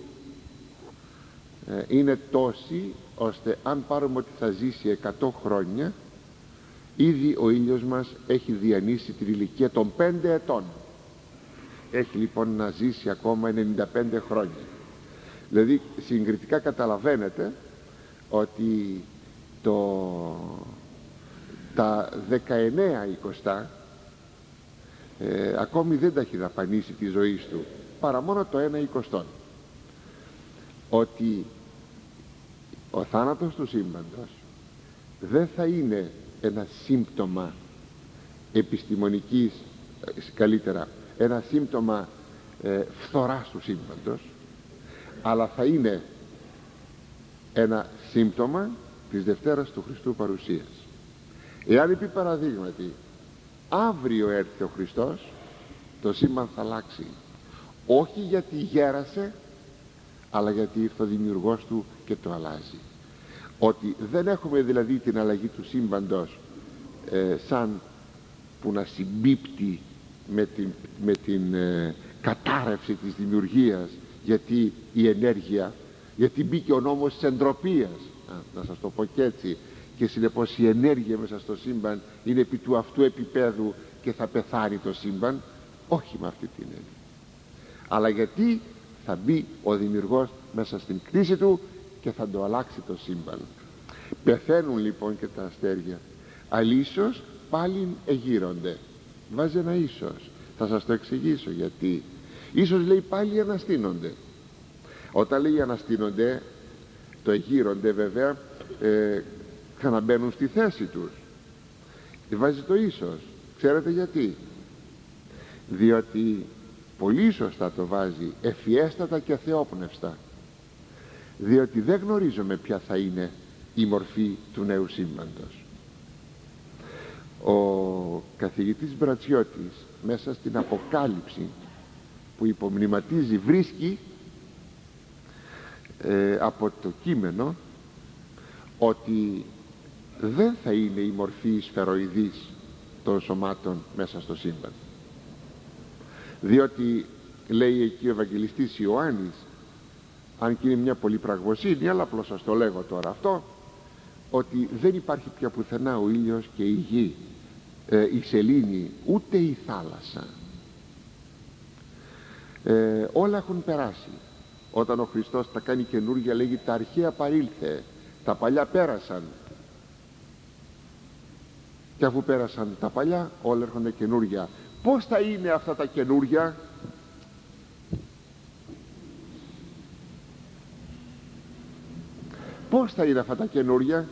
είναι τόση ώστε αν πάρουμε ότι θα ζήσει 100 χρόνια, ήδη ο ήλιος μας έχει διανύσει την ηλικία των 5 ετών. Έχει λοιπόν να ζήσει ακόμα 95 χρόνια. Δηλαδή συγκριτικά καταλαβαίνετε ότι τα 19-20 ακόμη δεν τα έχει δαπανίσει τη ζωή του, παρά μόνο το 1/20. Ότι ο θάνατος του σύμπαντος δεν θα είναι ένα σύμπτωμα επιστημονικής, καλύτερα ένα σύμπτωμα φθοράς του σύμπαντος, αλλά θα είναι ένα σύμπτωμα της Δευτέρας του Χριστού παρουσίας. Εάν επί παραδείγματι αύριο έρθει ο Χριστός, το σύμπαν θα αλλάξει, όχι γιατί γέρασε, αλλά γιατί ήρθε ο δημιουργός του και το αλλάζει. Ότι δεν έχουμε δηλαδή την αλλαγή του σύμπαντος σαν που να συμπίπτει με την κατάρρευση της δημιουργίας, γιατί η ενέργεια, γιατί μπήκε ο νόμος της εντροπίας, να σας το πω και έτσι, και συνεπώς η ενέργεια μέσα στο σύμπαν είναι επί του αυτού επίπεδου και θα πεθάνει το σύμπαν. Όχι με αυτή την έννοια, αλλά γιατί θα μπει ο δημιουργός μέσα στην κτήση του και θα το αλλάξει το σύμπαν. Πεθαίνουν λοιπόν και τα αστέρια, αλίσος πάλιν εγείρονται. Βάζει ένα ίσως, θα σας το εξηγήσω γιατί. Ίσως λέει πάλι αναστήνονται. Όταν λέει αναστήνονται, το εγείρονται βέβαια ξαναμπαίνουν στη θέση τους. Βάζει το ίσως. Ξέρετε γιατί? Διότι πολύ σωστά το βάζει, ευφιέστατα και θεόπνευστα, διότι δεν γνωρίζουμε ποια θα είναι η μορφή του νέου σύμπαντος. Ο καθηγητής Μπρατσιώτης μέσα στην Αποκάλυψη που υπομνηματίζει βρίσκει από το κείμενο ότι δεν θα είναι η μορφή σφαιροειδής των σωμάτων μέσα στο σύμπαν, διότι λέει εκεί ο Ευαγγελιστής Ιωάννης, αν και είναι μια πολύ πραγμοσύνη, αλλά απλώς σας το λέγω τώρα αυτό, ότι δεν υπάρχει πια πουθενά ο ήλιος και η γη, η σελήνη, ούτε η θάλασσα. Όλα έχουν περάσει. Όταν ο Χριστός τα κάνει καινούργια, λέγει τα αρχαία παρήλθε, τα παλιά πέρασαν, και αφού πέρασαν τα παλιά όλα έρχονται καινούργια. Πώς θα είναι αυτά τα καινούργια? Πώς θα είναι αυτά τα καινούργια?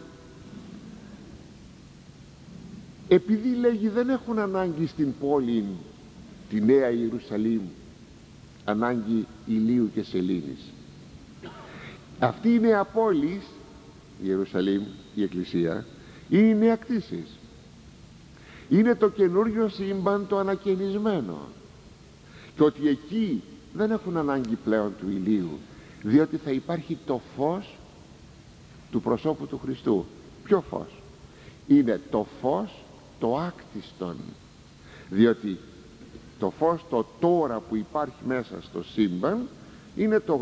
Επειδή λέγει δεν έχουν ανάγκη στην πόλη τη Νέα Ιερουσαλήμ ανάγκη ηλίου και σελήνης. Αυτή η νέα πόλη, η Ιερουσαλήμ, η Εκκλησία, είναι η νέα κτήσης. Είναι το καινούριο σύμπαν, το ανακαινισμένο. Και ότι εκεί δεν έχουν ανάγκη πλέον του ηλίου, διότι θα υπάρχει το φως του προσώπου του Χριστού. Ποιο φως? Είναι το φως το άκτιστον, διότι το φως το τώρα που υπάρχει μέσα στο σύμπαν είναι το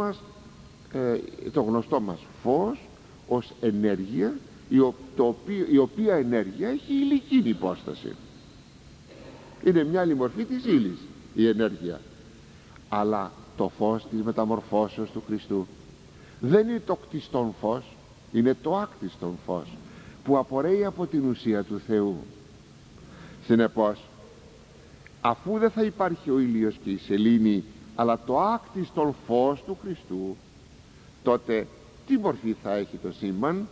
γνωστό μας φως ως ενέργεια, η οποία ενέργεια έχει υλική υπόσταση. Είναι μια άλλη μορφή της ύλης η ενέργεια. Αλλά το φως της μεταμορφώσεως του Χριστού δεν είναι το κτιστόν φως, είναι το άκτιστον φως που απορρέει από την ουσία του Θεού. Συνεπώς, αφού δεν θα υπάρχει ο ήλιος και η σελήνη, αλλά το άκτιστον φως του Χριστού, τότε τι μορφή θα έχει το σύμπαν?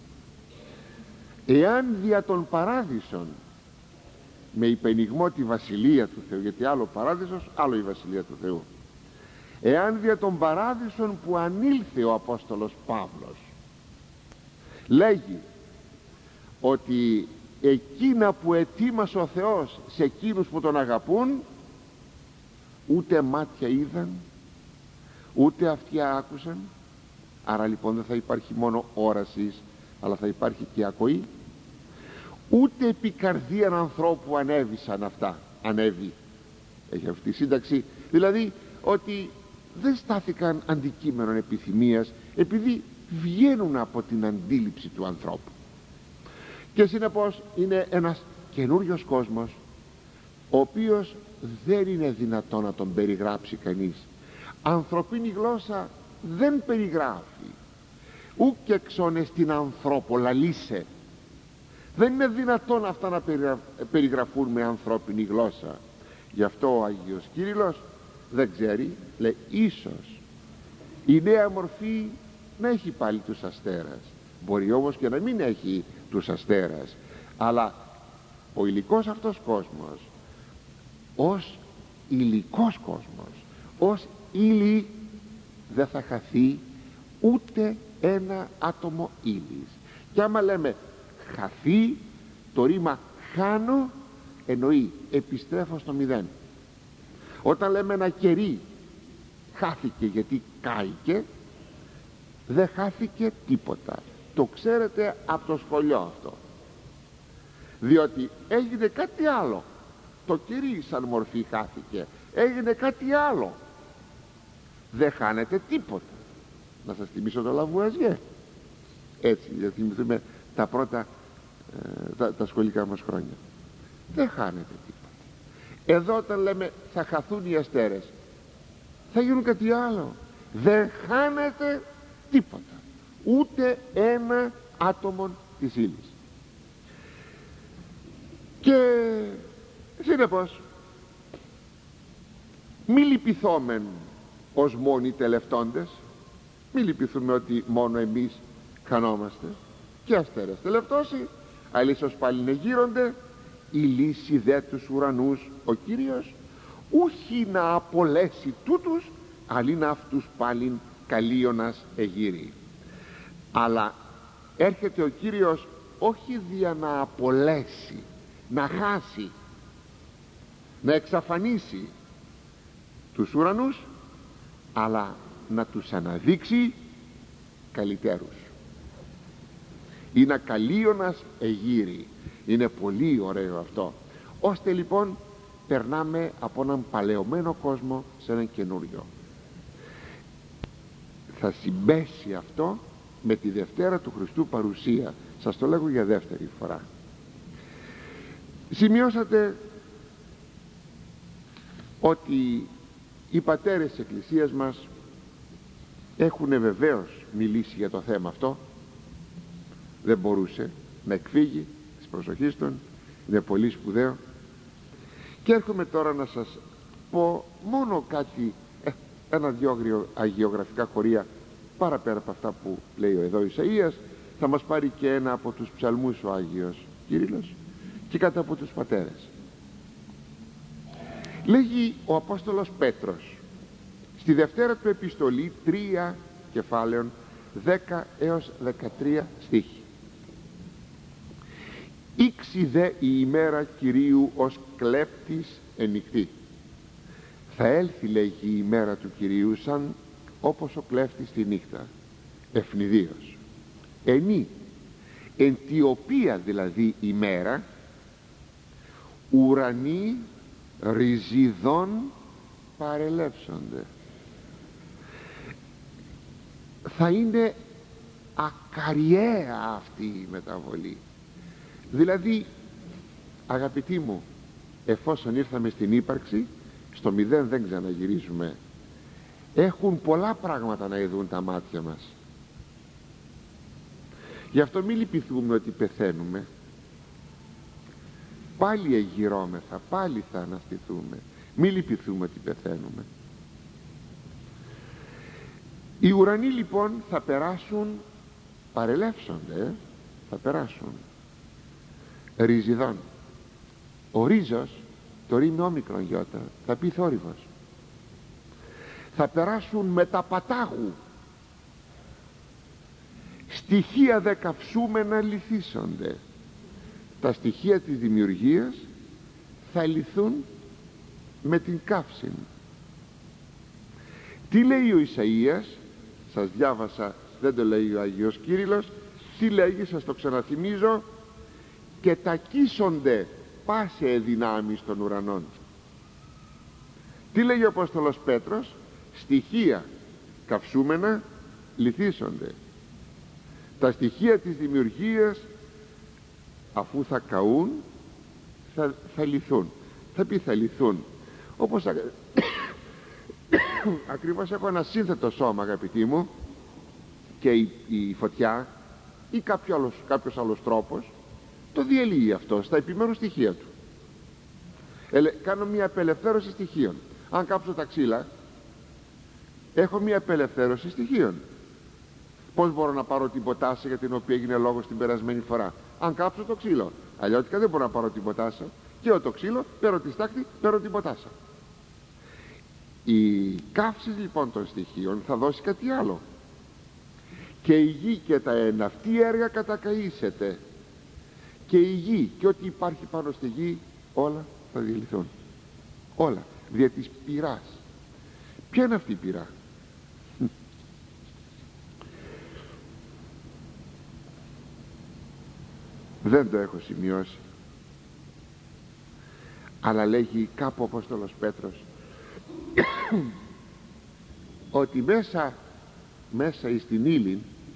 Εάν δια των παράδεισων με υπενιγμό τη βασιλεία του Θεού, γιατί άλλο παράδεισος, άλλο η βασιλεία του Θεού, εάν δια των παράδεισων που ανήλθε ο Απόστολος Παύλος λέγει ότι εκείνα που ετοίμασε ο Θεός σε εκείνους που τον αγαπούν, ούτε μάτια είδαν, ούτε αυτιά άκουσαν, άρα λοιπόν δεν θα υπάρχει μόνο όραση, αλλά θα υπάρχει και ακοή. ούτε επί καρδίαν ανθρώπου ανέβησαν αυτά. Ανέβη, έχει αυτή η σύνταξη, δηλαδή ότι δεν στάθηκαν αντικείμενον επιθυμίας, επειδή βγαίνουν από την αντίληψη του ανθρώπου. Και συνεπώς είναι ένας καινούριος κόσμος, ο οποίος δεν είναι δυνατό να τον περιγράψει κανείς. Ανθρωπίνη γλώσσα δεν περιγράφει, ουκ εξώνε στην ανθρώπο λαλήσε. Δεν είναι δυνατόν αυτά να περιγραφούν με ανθρώπινη γλώσσα. Γι' αυτό ο Άγιος Κύριλλος δεν ξέρει, λέει ίσως η νέα μορφή να έχει πάλι τους αστέρας, μπορεί όμως και να μην έχει τους αστέρας, αλλά ο υλικός αυτός κόσμος ως υλικός κόσμος, ως ύλη, δεν θα χαθεί ούτε ένα άτομο ύλης. Και άμα λέμε χαθεί, το ρήμα χάνω εννοεί επιστρέφω στο μηδέν. Όταν λέμε ένα κερί χάθηκε γιατί κάηκε, δεν χάθηκε τίποτα. Το ξέρετε από το σχολείο αυτό, διότι έγινε κάτι άλλο. Το κερί σαν μορφή χάθηκε, έγινε κάτι άλλο. Δεν χάνεται τίποτα. Να σας θυμίσω το Λαβουαζιέ, έτσι για να θυμηθούμε τα πρώτα τα σχολικά μας χρόνια. Δεν χάνεται τίποτα. Εδώ όταν λέμε θα χαθούν οι αστέρες, θα γίνουν κάτι άλλο. Δεν χάνεται τίποτα, ούτε ένα άτομο της ύλης. Και συνεπώς μη λυπηθόμεν ως μόνοι τελευτόντες, μη λυπηθούμε ότι μόνο εμείς χανόμαστε, και αστέρες τελευτώσει, αλίσσος πάλι γύρονται, η λύση δε τους ουρανούς ο Κύριος, ούχι να απολέσει τούτους, αλλήν αυτούς πάλιν καλίωνας εγύρει. Αλλά έρχεται ο Κύριος όχι δια να απολέσει, να χάσει, να εξαφανίσει τους ουρανούς, αλλά να τους αναδείξει καλυτέρους. Είναι καλίωνας εγύρει. Είναι πολύ ωραίο αυτό. Ώστε λοιπόν περνάμε από έναν παλαιωμένο κόσμο σε έναν καινούριο. Θα συμπέσει αυτό με τη Δευτέρα του Χριστού παρουσία. Σας το λέγω για δεύτερη φορά. Σημειώσατε ότι οι πατέρες της Εκκλησίας μας έχουν βεβαίως μιλήσει για το θέμα αυτό. Δεν μπορούσε να εκφύγει της προσοχής των, είναι πολύ σπουδαίο. Και έρχομαι τώρα να σας πω μόνο κάτι, ένα-δυο αγιογραφικά χωρία παραπέρα από αυτά που λέει εδώ ο Ισαΐας. Θα μας πάρει και ένα από τους ψαλμούς ο Άγιος Κύριλλος και κάτι από τους πατέρες. Λέγει ο Απόστολος Πέτρος στη Δευτέρα του επιστολή 3 κεφάλαιων 10 έως 13 στίχη. Ήξι δε η ημέρα Κυρίου ως κλέπτης ενικτή. Θα έλθει, λέγει, η ημέρα του Κυρίου σαν όπως ο κλέφτης τη νύχτα, ευνηδίως. Ενή, εν τη οποία δηλαδή ημέρα, ουρανοί ριζιδών παρελεύσονται. Θα είναι ακαριαία αυτή η μεταβολή. Δηλαδή, αγαπητοί μου, εφόσον ήρθαμε στην ύπαρξη, στο μηδέν δεν ξαναγυρίζουμε. Έχουν πολλά πράγματα να ειδούν τα μάτια μας. Γι' αυτό μην λυπηθούμε ότι πεθαίνουμε. Πάλι εγειρώμεθα, πάλι θα αναστηθούμε. Μην λυπηθούμε ότι πεθαίνουμε. Οι ουρανοί λοιπόν θα περάσουν, παρελεύσονται, θα περάσουν ριζιδών. Ο ρίζος, το ρήμι όμικρον γιώτα, θα πει θόρυβος. Θα περάσουν με τα πατάγου. Στοιχεία δε καυσούμενα λυθίσονται. Τα στοιχεία της δημιουργίας θα λυθούν με την καύση. Τι λέει ο Ισαΐας? Σας διάβασα, δεν το λέει ο Άγιος Κύριλλος. Τι λέγει, σας το ξαναθυμίζω. και τακίσονται πάσε δυνάμεις των ουρανών. Τι λέγει ο Απόστολος Πέτρος? Στοιχεία καυσούμενα λυθίσονται. Τα στοιχεία της δημιουργίας, αφού θα καούν, θα λυθούν. Θα πει θα λυθούν, όπως ακριβώς έχω ένα σύνθετο σώμα, αγαπητοί μου, και η φωτιά ή κάποιος άλλος τρόπος το διελύει αυτό στα επιμέρους στοιχεία του. Κάνω μια απελευθέρωση στοιχείων. Αν κάψω τα ξύλα, έχω μια απελευθέρωση στοιχείων. Πώς μπορώ να πάρω την ποτάσια για την οποία έγινε λόγος την περασμένη φορά? Αν κάψω το ξύλο. Αλλιώτικα δεν μπορώ να πάρω την ποτάσια. Και το ξύλο, παίρνω τη στάχτη, παίρνω την ποτάσια. Η καύση λοιπόν των στοιχείων θα δώσει κάτι άλλο. Και η γη και τα εναυτή έργα κατακαήσετε. Και η γη και ό,τι υπάρχει πάνω στη γη, όλα θα διαλυθούν. Όλα, δια της πυράς. Ποια είναι αυτή η πυρά? Δεν το έχω σημειώσει, αλλά λέγει κάπου ο Απόστολος Πέτρος ότι μέσα εις την ύλη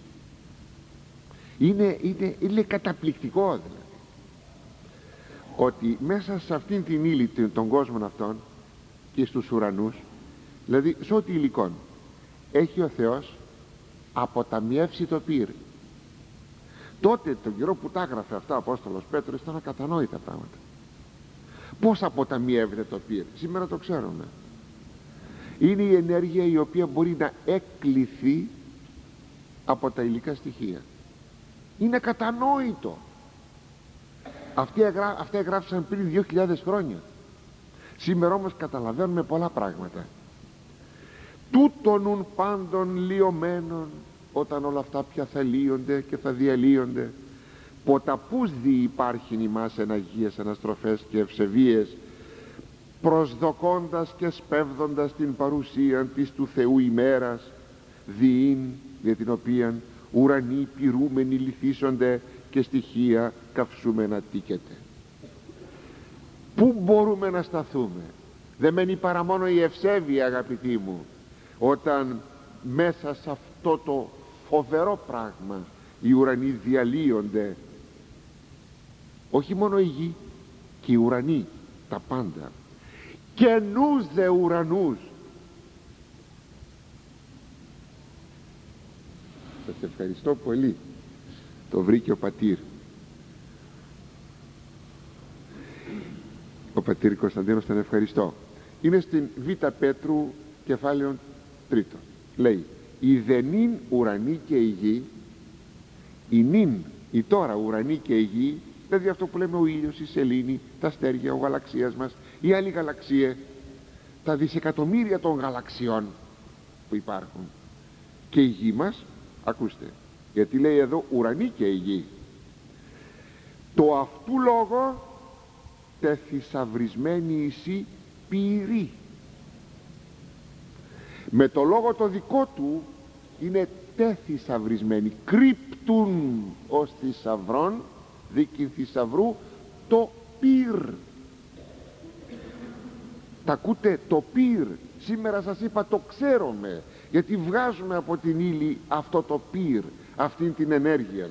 είναι καταπληκτικό, δηλαδή, ότι μέσα σε αυτήν την ύλη των κόσμων αυτών και στους ουρανούς, δηλαδή σε ό,τι υλικόν έχει ο Θεός αποταμιεύσει το πυρ. Τότε τον καιρό που τα έγραφε αυτά ο Απόστολος Πέτρος ήταν ακατανόητα πράγματα. Πώς αποταμιεύεται το πυρ? Σήμερα το ξέρουμε. Είναι η ενέργεια η οποία μπορεί να εκκληθεί από τα υλικά στοιχεία. Είναι κατανόητο. Αυτά εγγράφησαν πριν 2.000 χρόνια. Σήμερα όμως καταλαβαίνουμε πολλά πράγματα. Τούτονουν πάντων λιωμένων, όταν όλα αυτά πια θα λύονται και θα διαλύονται, ποταπούς δι υπάρχειν ημάς εν αγίες αναστροφές και ευσεβίες, προσδοκώντας και σπέβδοντας την παρουσία της του Θεού ημέρας, διήν για την οποίαν ουρανοί πυρούμενοι λυθίσονται και στοιχεία καυσούμενα τίκεται. Πού μπορούμε να σταθούμε? Δεν μένει παρά μόνο η ευσέβεια, αγαπητοί μου, όταν μέσα σε αυτό το φοβερό πράγμα οι ουρανοί διαλύονται. Όχι μόνο η γη και οι ουρανοί, τα πάντα. Καινούς δε ουρανούς. Σας ευχαριστώ πολύ. Το βρήκε ο πατήρ. Ο πατήρ Κωνσταντίνος, τον ευχαριστώ. Είναι στην Β' Πέτρου κεφάλαιο 3. Λέει: η δενήν ουρανή και η γη, η νυν, η τώρα ουρανή και η γη, δηλαδή αυτό που λέμε ο ήλιος, η σελήνη, τα αστέρια, ο γαλαξίας μας, η άλλη γαλαξία, τα δισεκατομμύρια των γαλαξιών που υπάρχουν, και η γη μας, ακούστε, γιατί λέει εδώ ουρανή και η γη, το αυτού λόγο τεθυσαυρισμένη εισή πυρή. Με το λόγο το δικό του είναι τεθυσαυρισμένη, κρύπτουν ως θησαυρών, δίκην θησαυρού, το πυρ. Τα ακούτε? Το πυρ. Σήμερα σας είπα το ξέρουμε, γιατί βγάζουμε από την ύλη αυτό το πυρ, αυτήν την ενέργεια.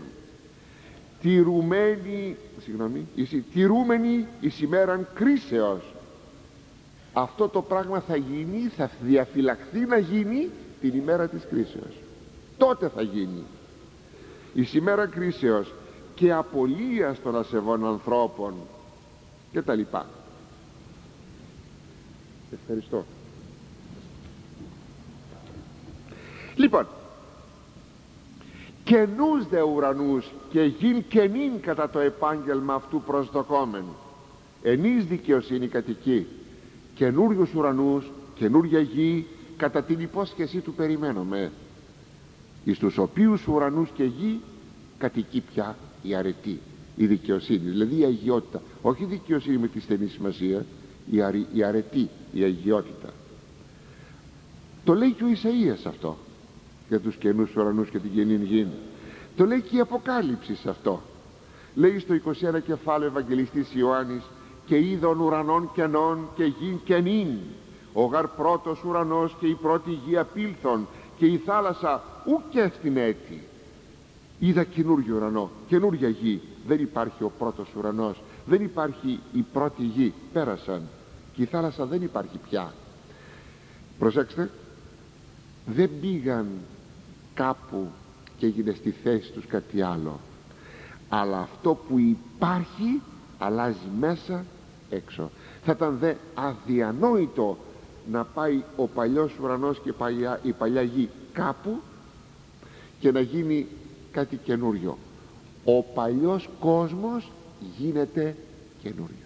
Τηρούμενη εις ημέραν κρίσεως. Αυτό το πράγμα θα γίνει, θα διαφυλαχθεί να γίνει την ημέρα της κρίσεως. Τότε θα γίνει εις ημέρα κρίσεως και απολίας των ασεβών ανθρώπων και τα λοιπά. Ευχαριστώ. Λοιπόν, καινούς δε ουρανούς και γιν καινήν κατά το επάγγελμα αυτού προσδοκόμεν, ενής δικαιοσύνη κατοικεί, καινούριους ουρανούς, καινούρια γη, κατά την υπόσχεσή του περιμένουμε, εις τους οποίους ουρανούς και γη κατοικεί πια η αρετή, η δικαιοσύνη, δηλαδή η αγιότητα. Όχι η δικαιοσύνη με τη στενή σημασία, η αρετή, η αγιότητα. Το λέει και ο Ισαΐας αυτό για τους καινούς ουρανούς και την καινή γη. Το λέει και η Αποκάλυψη αυτό. Λέει στο 21 κεφάλαιο Ευαγγελιστής Ιωάννης: «Και είδων ουρανών κενών και γην κενήν, ο γαρ πρώτος ουρανός και η πρώτη γη απήλθον, και η θάλασσα ουκ στην έτη». Είδα καινούριο ουρανό, καινούρια γη. Δεν υπάρχει ο πρώτος ουρανός, δεν υπάρχει η πρώτη γη, πέρασαν, και η θάλασσα δεν υπάρχει πια. Προσέξτε, δεν πήγαν κάπου και έγινε στη θέση τους κάτι άλλο, αλλά αυτό που υπάρχει αλλάζει μέσα έξω. Θα ήταν δε αδιανόητο να πάει ο παλιός ουρανός και η παλιά γη κάπου και να γίνει κάτι καινούριο. Ο παλιός κόσμος γίνεται καινούριος,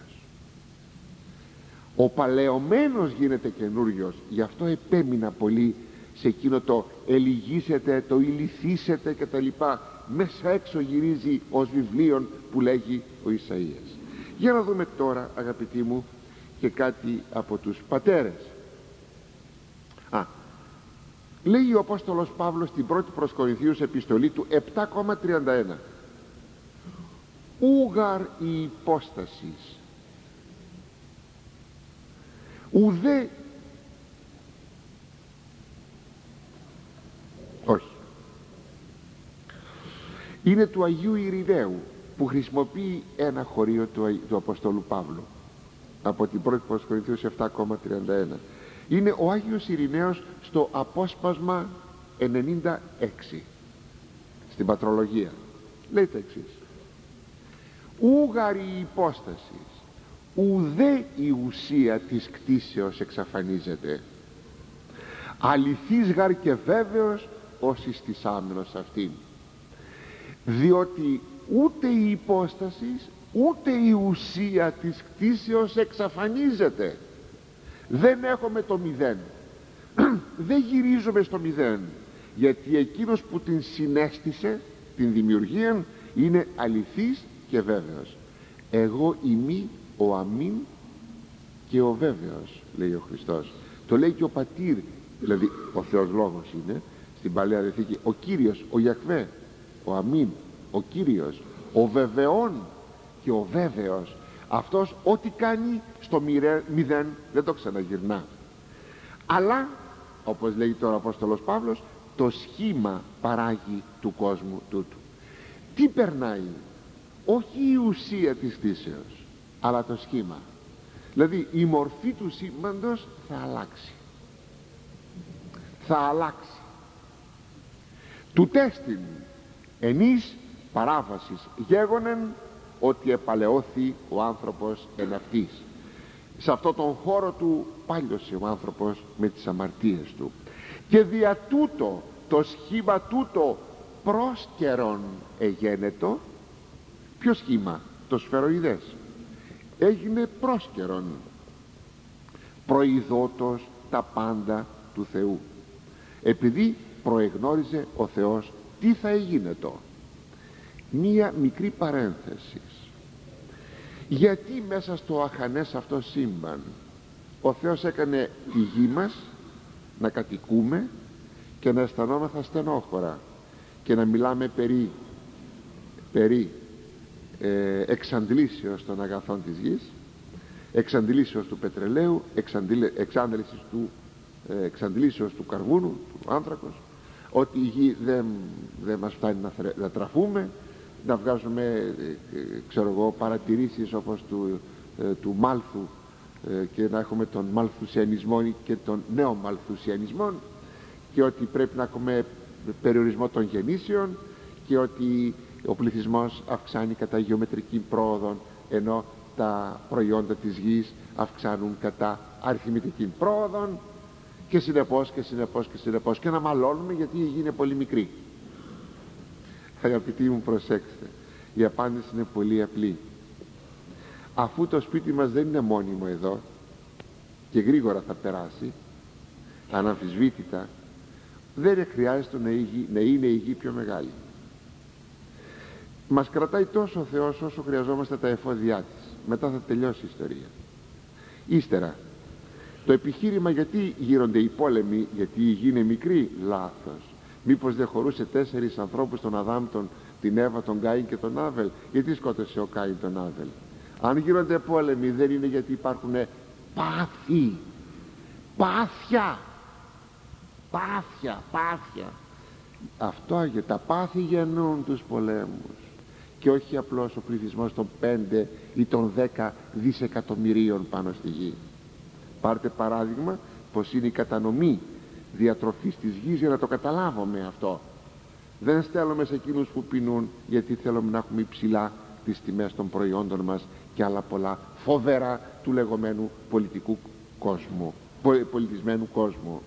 ο παλαιωμένος γίνεται καινούριος. Γι' αυτό επέμεινα πολύ σε εκείνο το ελιγίσετε, το ηλιθίσετε και τα λοιπά. Μέσα έξω γυρίζει ως βιβλίον που λέγει ο Ισαΐας. Για να δούμε τώρα, αγαπητοί μου, και κάτι από τους πατέρες. Λέει ο Απόστολος Παύλος στην πρώτη προς Κορινθίους επιστολή του 7,31: «Ούγαρ η υπόστασης, ουδέ...» Όχι, είναι του Αγίου Ειρηναίου, που χρησιμοποιεί ένα χωρίο του Αποστόλου Παύλου από την πρώτη προς Κορινθίους 7,31. Είναι ο Άγιος Ειρηναίος στο απόσπασμα 96 στην πατρολογία. Λέει το εξής: «Ούγαρη η υπόστασης, ουδέ η ουσία της κτίσεως εξαφανίζεται. Αληθής γαρ και βέβαιος ως ιστισάμενος αυτήν. Διότι ούτε η υπόστασης ούτε η ουσία της κτίσεως εξαφανίζεται». Δεν έχουμε το μηδέν, δεν γυρίζουμε στο μηδέν, γιατί εκείνος που την συνέστησε, την δημιουργία, είναι αληθής και βέβαιος. «Εγώ ημί ο αμήν και ο βέβαιος», λέει ο Χριστός. Το λέει και ο Πατήρ, δηλαδή ο Θεός Λόγος είναι στην Παλαιά Διαθήκη, ο Κύριος, ο Ιαχβέ, ο αμήν, ο Κύριος, ο βεβαιών και ο βέβαιος. Αυτός ό,τι κάνει στο μηδέν δεν το ξαναγυρνά. Αλλά, όπως λέει τώρα ο Απόστολος Παύλος, το σχήμα παράγει του κόσμου τούτου. Τι περνάει? Όχι η ουσία της κτήσεως, αλλά το σχήμα. Δηλαδή η μορφή του σύμπαντος θα αλλάξει. Θα αλλάξει. Του τέστην ενής παράβασης γέγονεν ότι επαλαιώθη ο άνθρωπος εν αυτής. Σε αυτό τον χώρο του πάλιωσε ο άνθρωπος με τις αμαρτίες του, και δια τούτο το σχήμα τούτο πρόσκαιρον εγένετο. Ποιο σχήμα? Το σφαιροειδές. Έγινε πρόσκαιρον, προειδότος τα πάντα του Θεού, επειδή προεγνώριζε ο Θεός τι θα εγίνετο. Μία μικρή παρένθεση. Γιατί μέσα στο αχανές αυτό σύμπαν ο Θεός έκανε τη γη μας να κατοικούμε και να αισθανόμεθα στενόχωρα και να μιλάμε περί εξαντλήσεως των αγαθών της γης, εξαντλήσεως του πετρελαίου, εξαντλήσεως του καρβούνου, του άνθρακος, ότι η γη δεν μας φτάνει να τραφούμε, να βγάζουμε παρατηρήσεις όπως του Μάλθου, και να έχουμε τον Μαλθουσιανισμό και τον νέο Μαλθουσιανισμό, και ότι πρέπει να έχουμε περιορισμό των γεννήσεων, και ότι ο πληθυσμός αυξάνει κατά γεωμετρική πρόοδο, ενώ τα προϊόντα της γης αυξάνουν κατά αριθμητική πρόοδο, και συνεπώς και να μαλώνουμε γιατί η γη είναι πολύ μικρή. Αγαπητοί μου, προσέξτε, η απάντηση είναι πολύ απλή. Αφού το σπίτι μας δεν είναι μόνιμο εδώ και γρήγορα θα περάσει, αναμφισβήτητα δεν χρειάζεται να είναι η γη πιο μεγάλη. Μας κρατάει τόσο ο Θεός όσο χρειαζόμαστε τα εφόδια της. Μετά θα τελειώσει η ιστορία. Ύστερα, το επιχείρημα γιατί γύρονται οι πόλεμοι, γιατί η γη είναι μικρή, λάθος. Μήπως δεν χωρούσε 4 ανθρώπους τον Αδάμ την Εύα, τον Κάιν και τον Άβελ? Γιατί σκότωσε ο Κάιν τον Άβελ? Αν γίνονται πόλεμοι, δεν είναι γιατί υπάρχουν πάθη, πάθια. Αυτό, για τα πάθη γεννούν τους πολέμους, και όχι απλώς ο πληθυσμός των 5 ή των 10 δισεκατομμυρίων πάνω στη γη. Πάρτε παράδειγμα πως είναι η κατανομή διατροφής της γης, για να το καταλάβουμε αυτό. Δεν στέλνουμε σε εκείνους που πεινούν γιατί θέλουμε να έχουμε υψηλά τις τιμές των προϊόντων μας και άλλα πολλά φοβερά του λεγόμενου πολιτικού κόσμου, πολιτισμένου κόσμου.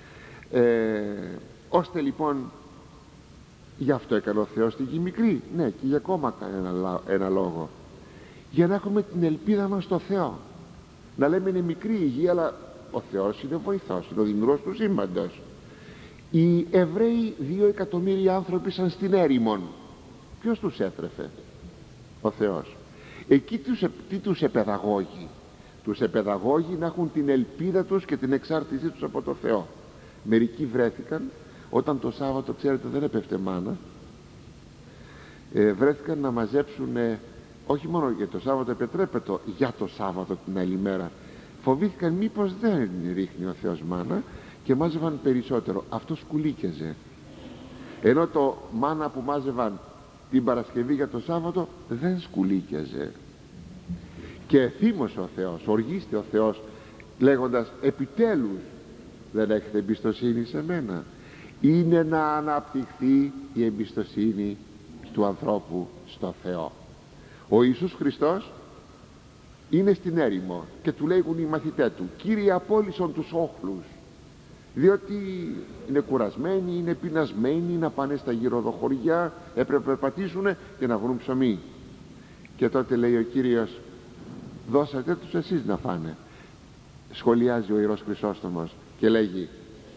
Ώστε λοιπόν, γι' αυτό έκανε ο Θεός τη γη μικρή, ναι, και για ακόμα ένα λόγο, για να έχουμε την ελπίδα μας στο Θεό. Να λέμε είναι μικρή η γη, αλλά ο Θεός είναι βοηθός, είναι ο δημιουργός του σύμπαντος. Οι Εβραίοι 2 εκατομμύρια άνθρωποι ήσαν στην έρημον. Ποιος τους έτρεφε? Ο Θεός. Εκεί τι τους επαιδαγώγει? Τους επαιδαγώγει να έχουν την ελπίδα τους και την εξάρτησή τους από το Θεό. Μερικοί βρέθηκαν όταν το Σάββατο, ξέρετε, δεν έπεφτε μάνα, βρέθηκαν να μαζέψουν, όχι μόνο για το Σάββατο επιτρέπεται, για το Σάββατο την άλλη μέρα. Φοβήθηκαν μήπως δεν ρίχνει ο Θεός μάνα και μάζευαν περισσότερο. Αυτό σκουλίκιαζε. Ενώ το μάνα που μάζευαν την Παρασκευή για το Σάββατο δεν σκουλίκιαζε. Και θύμωσε ο Θεός, οργίστη ο Θεός, λέγοντας, επιτέλους δεν έχετε εμπιστοσύνη σε μένα? Είναι να αναπτυχθεί η εμπιστοσύνη του ανθρώπου στο Θεό. Ο Ιησούς Χριστός είναι στην έρημο και του λέγουν οι μαθητές του, Κύριε, απόλυσον τους όχλους, διότι είναι κουρασμένοι, είναι πεινασμένοι, να πάνε στα γυροδοχωριά, έπρεπε να περπατήσουν και να βρουν ψωμί. Και τότε λέει ο Κύριος, δώσατε τους εσείς να φάνε. Σχολιάζει ο Ιερός Χρυσόστομος και λέγει,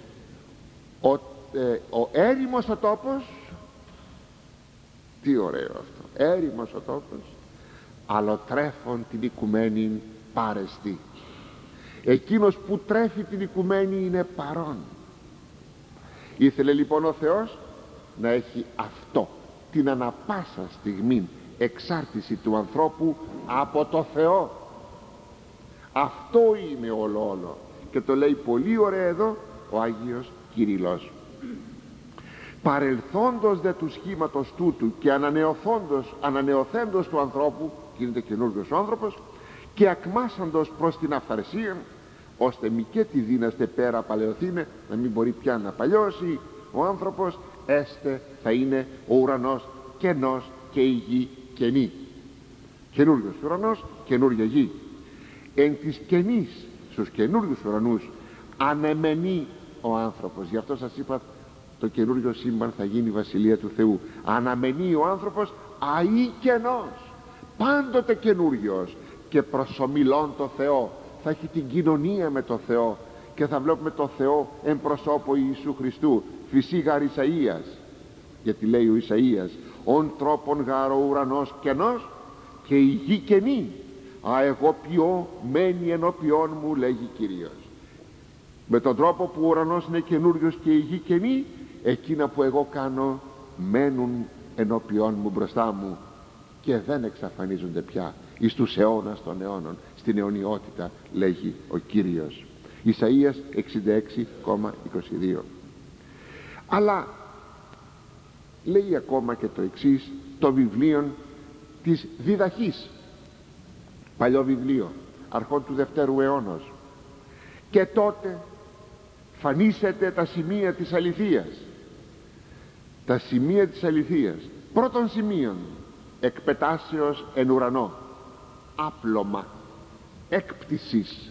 ο έρημος ο τόπος, τι ωραίο αυτό, έρημος ο τόπος, αλλοτρέφων την οικουμένη παρεστή. Εκείνος που τρέφει την οικουμένη είναι παρόν. Ήθελε λοιπόν ο Θεός να έχει αυτό, την ανα πάσα στιγμή εξάρτηση του ανθρώπου από το Θεό. Αυτό είναι όλο. Και το λέει πολύ ωραία εδώ ο Άγιος Κυρиллός. Παρελθόντος δε του σχήματος τούτου και ανανεωθέντος του ανθρώπου, γίνεται καινούριος άνθρωπος, και ακμάσαντος προς την αυθαρσία, ώστε μη και τη δύναστε πέρα παλαιοθήνε, να μην μπορεί πια να παλιώσει ο άνθρωπος, έστε θα είναι ο ουρανός κενός και η γη κενή. Καινούριος ουρανός, καινούρια γη. Εν της κενής, στους καινούριους ουρανούς ανεμενεί ο άνθρωπος. Γι' αυτό σας είπα, το καινούριο σύμπαν θα γίνει η Βασιλεία του Θεού. Αναμενεί ο άνθρωπος αεί κενός, πάντοτε καινούριος, και προσομιλών το Θεό. Θα έχει την κοινωνία με το Θεό και θα βλέπουμε το Θεό εν προσώπου Ιησού Χριστού. Φυσίγαρ Ισαΐας, γιατί λέει ο Ισαΐας, ον τρόπον γάρο ουρανός κενός και η γη κενή, α εγώ ποιώ μένει ενώπιόν μου, λέγει Κύριος. Με τον τρόπο που ο ουρανός είναι καινούριος και η γη κενή, εκείνα που εγώ κάνω μένουν ενώπιόν μου, μπροστά μου, και δεν εξαφανίζονται πια εις τους αιώνας των αιώνων, στην αιωνιότητα, λέγει ο Κύριος. Ισαΐας 66,22. Αλλά λέει ακόμα και το εξής, το βιβλίο της διδαχής, παλιό βιβλίο αρχών του Δευτέρου αιώνος. Και τότε φανίσετε τα σημεία της αληθείας. Τα σημεία της αληθείας. Πρώτον σημείον, εκπετάσεως εν ουρανό, άπλωμα, έκπτυσης.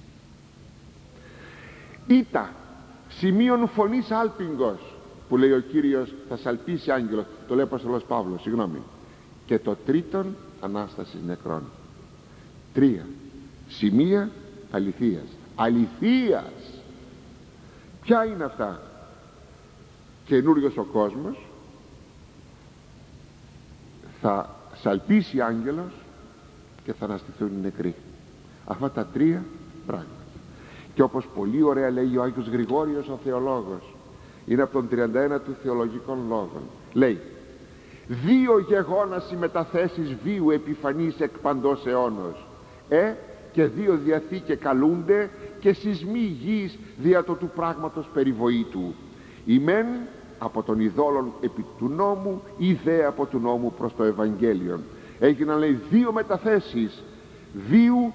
Ήτα, σημείον φωνής άλπιγγος, που λέει ο Κύριος θα σαλπίσει άγγελος, το λέει ο Απόστολος Παύλος, συγγνώμη. Και το τρίτον, ανάσταση νεκρών. 3 σημεία αληθείας. Αληθείας. Ποια είναι αυτά? Καινούριος ο κόσμος, θα σαλπίσει άγγελος και θα αναστηθούν οι νεκροί. Αυτά τα 3 πράγματα. Και όπως πολύ ωραία λέει ο Άγιος Γρηγόριος ο θεολόγος, είναι από τον 31 του θεολογικών λόγων, λέει, δύο γεγόνας οι μεταθέσεις βίου επιφανής εκ παντός αιώνος, και δύο διαθήκε καλούνται και σεισμοί γης δια το του πράγματος περιβοήτου, ημέν από τον ειδόλων επί του νόμου, ή δε από του νόμου προς το Ευαγγέλιον. Έγιναν, λέει, δύο μεταθέσεις βίου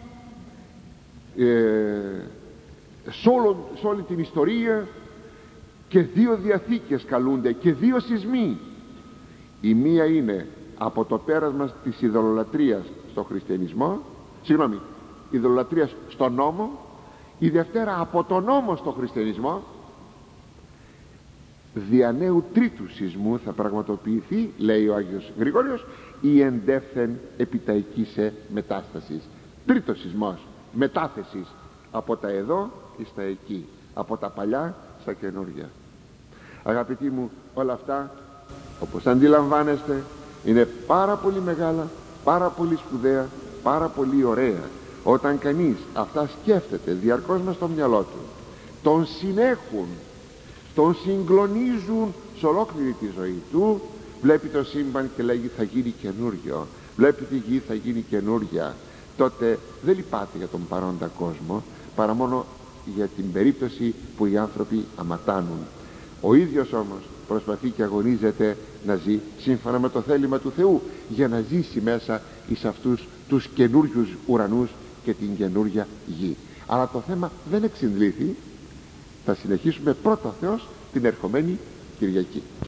σε όλη την ιστορία, και δύο διαθήκες καλούνται και δύο σεισμοί. Η μία είναι από το πέρασμα της ειδωλολατρίας στο χριστιανισμό, ειδωλολατρίας στο νόμο, η δευτέρα από τον νόμο στο χριστιανισμό. Δια νέου τρίτου σεισμού θα πραγματοποιηθεί, λέει ο Άγιος Γρηγόριος, η εντεύθεν επιταϊκήσε μετάστασης. Τρίτος σεισμός μετάθεσης από τα εδώ εις τα εκεί, από τα παλιά στα καινούργια. Αγαπητοί μου, όλα αυτά, όπως αντιλαμβάνεστε, είναι πάρα πολύ μεγάλα, πάρα πολύ σπουδαία, πάρα πολύ ωραία. Όταν κανείς αυτά σκέφτεται διαρκώς μες στο μυαλό του, τον συνέχουν, τον συγκλονίζουν σε ολόκληρη τη ζωή του, βλέπει το σύμπαν και λέγει θα γίνει καινούριο, βλέπει τη γη θα γίνει καινούρια, τότε δεν λυπάται για τον παρόντα κόσμο, παρά μόνο για την περίπτωση που οι άνθρωποι αματάνουν. Ο ίδιος όμως προσπαθεί και αγωνίζεται να ζει σύμφωνα με το θέλημα του Θεού, για να ζήσει μέσα εις αυτούς τους καινούριους ουρανούς και την καινούρια γη. Αλλά το θέμα δεν εξαντλήθη. Θα συνεχίσουμε πρώτο Θεός την ερχομένη Κυριακή.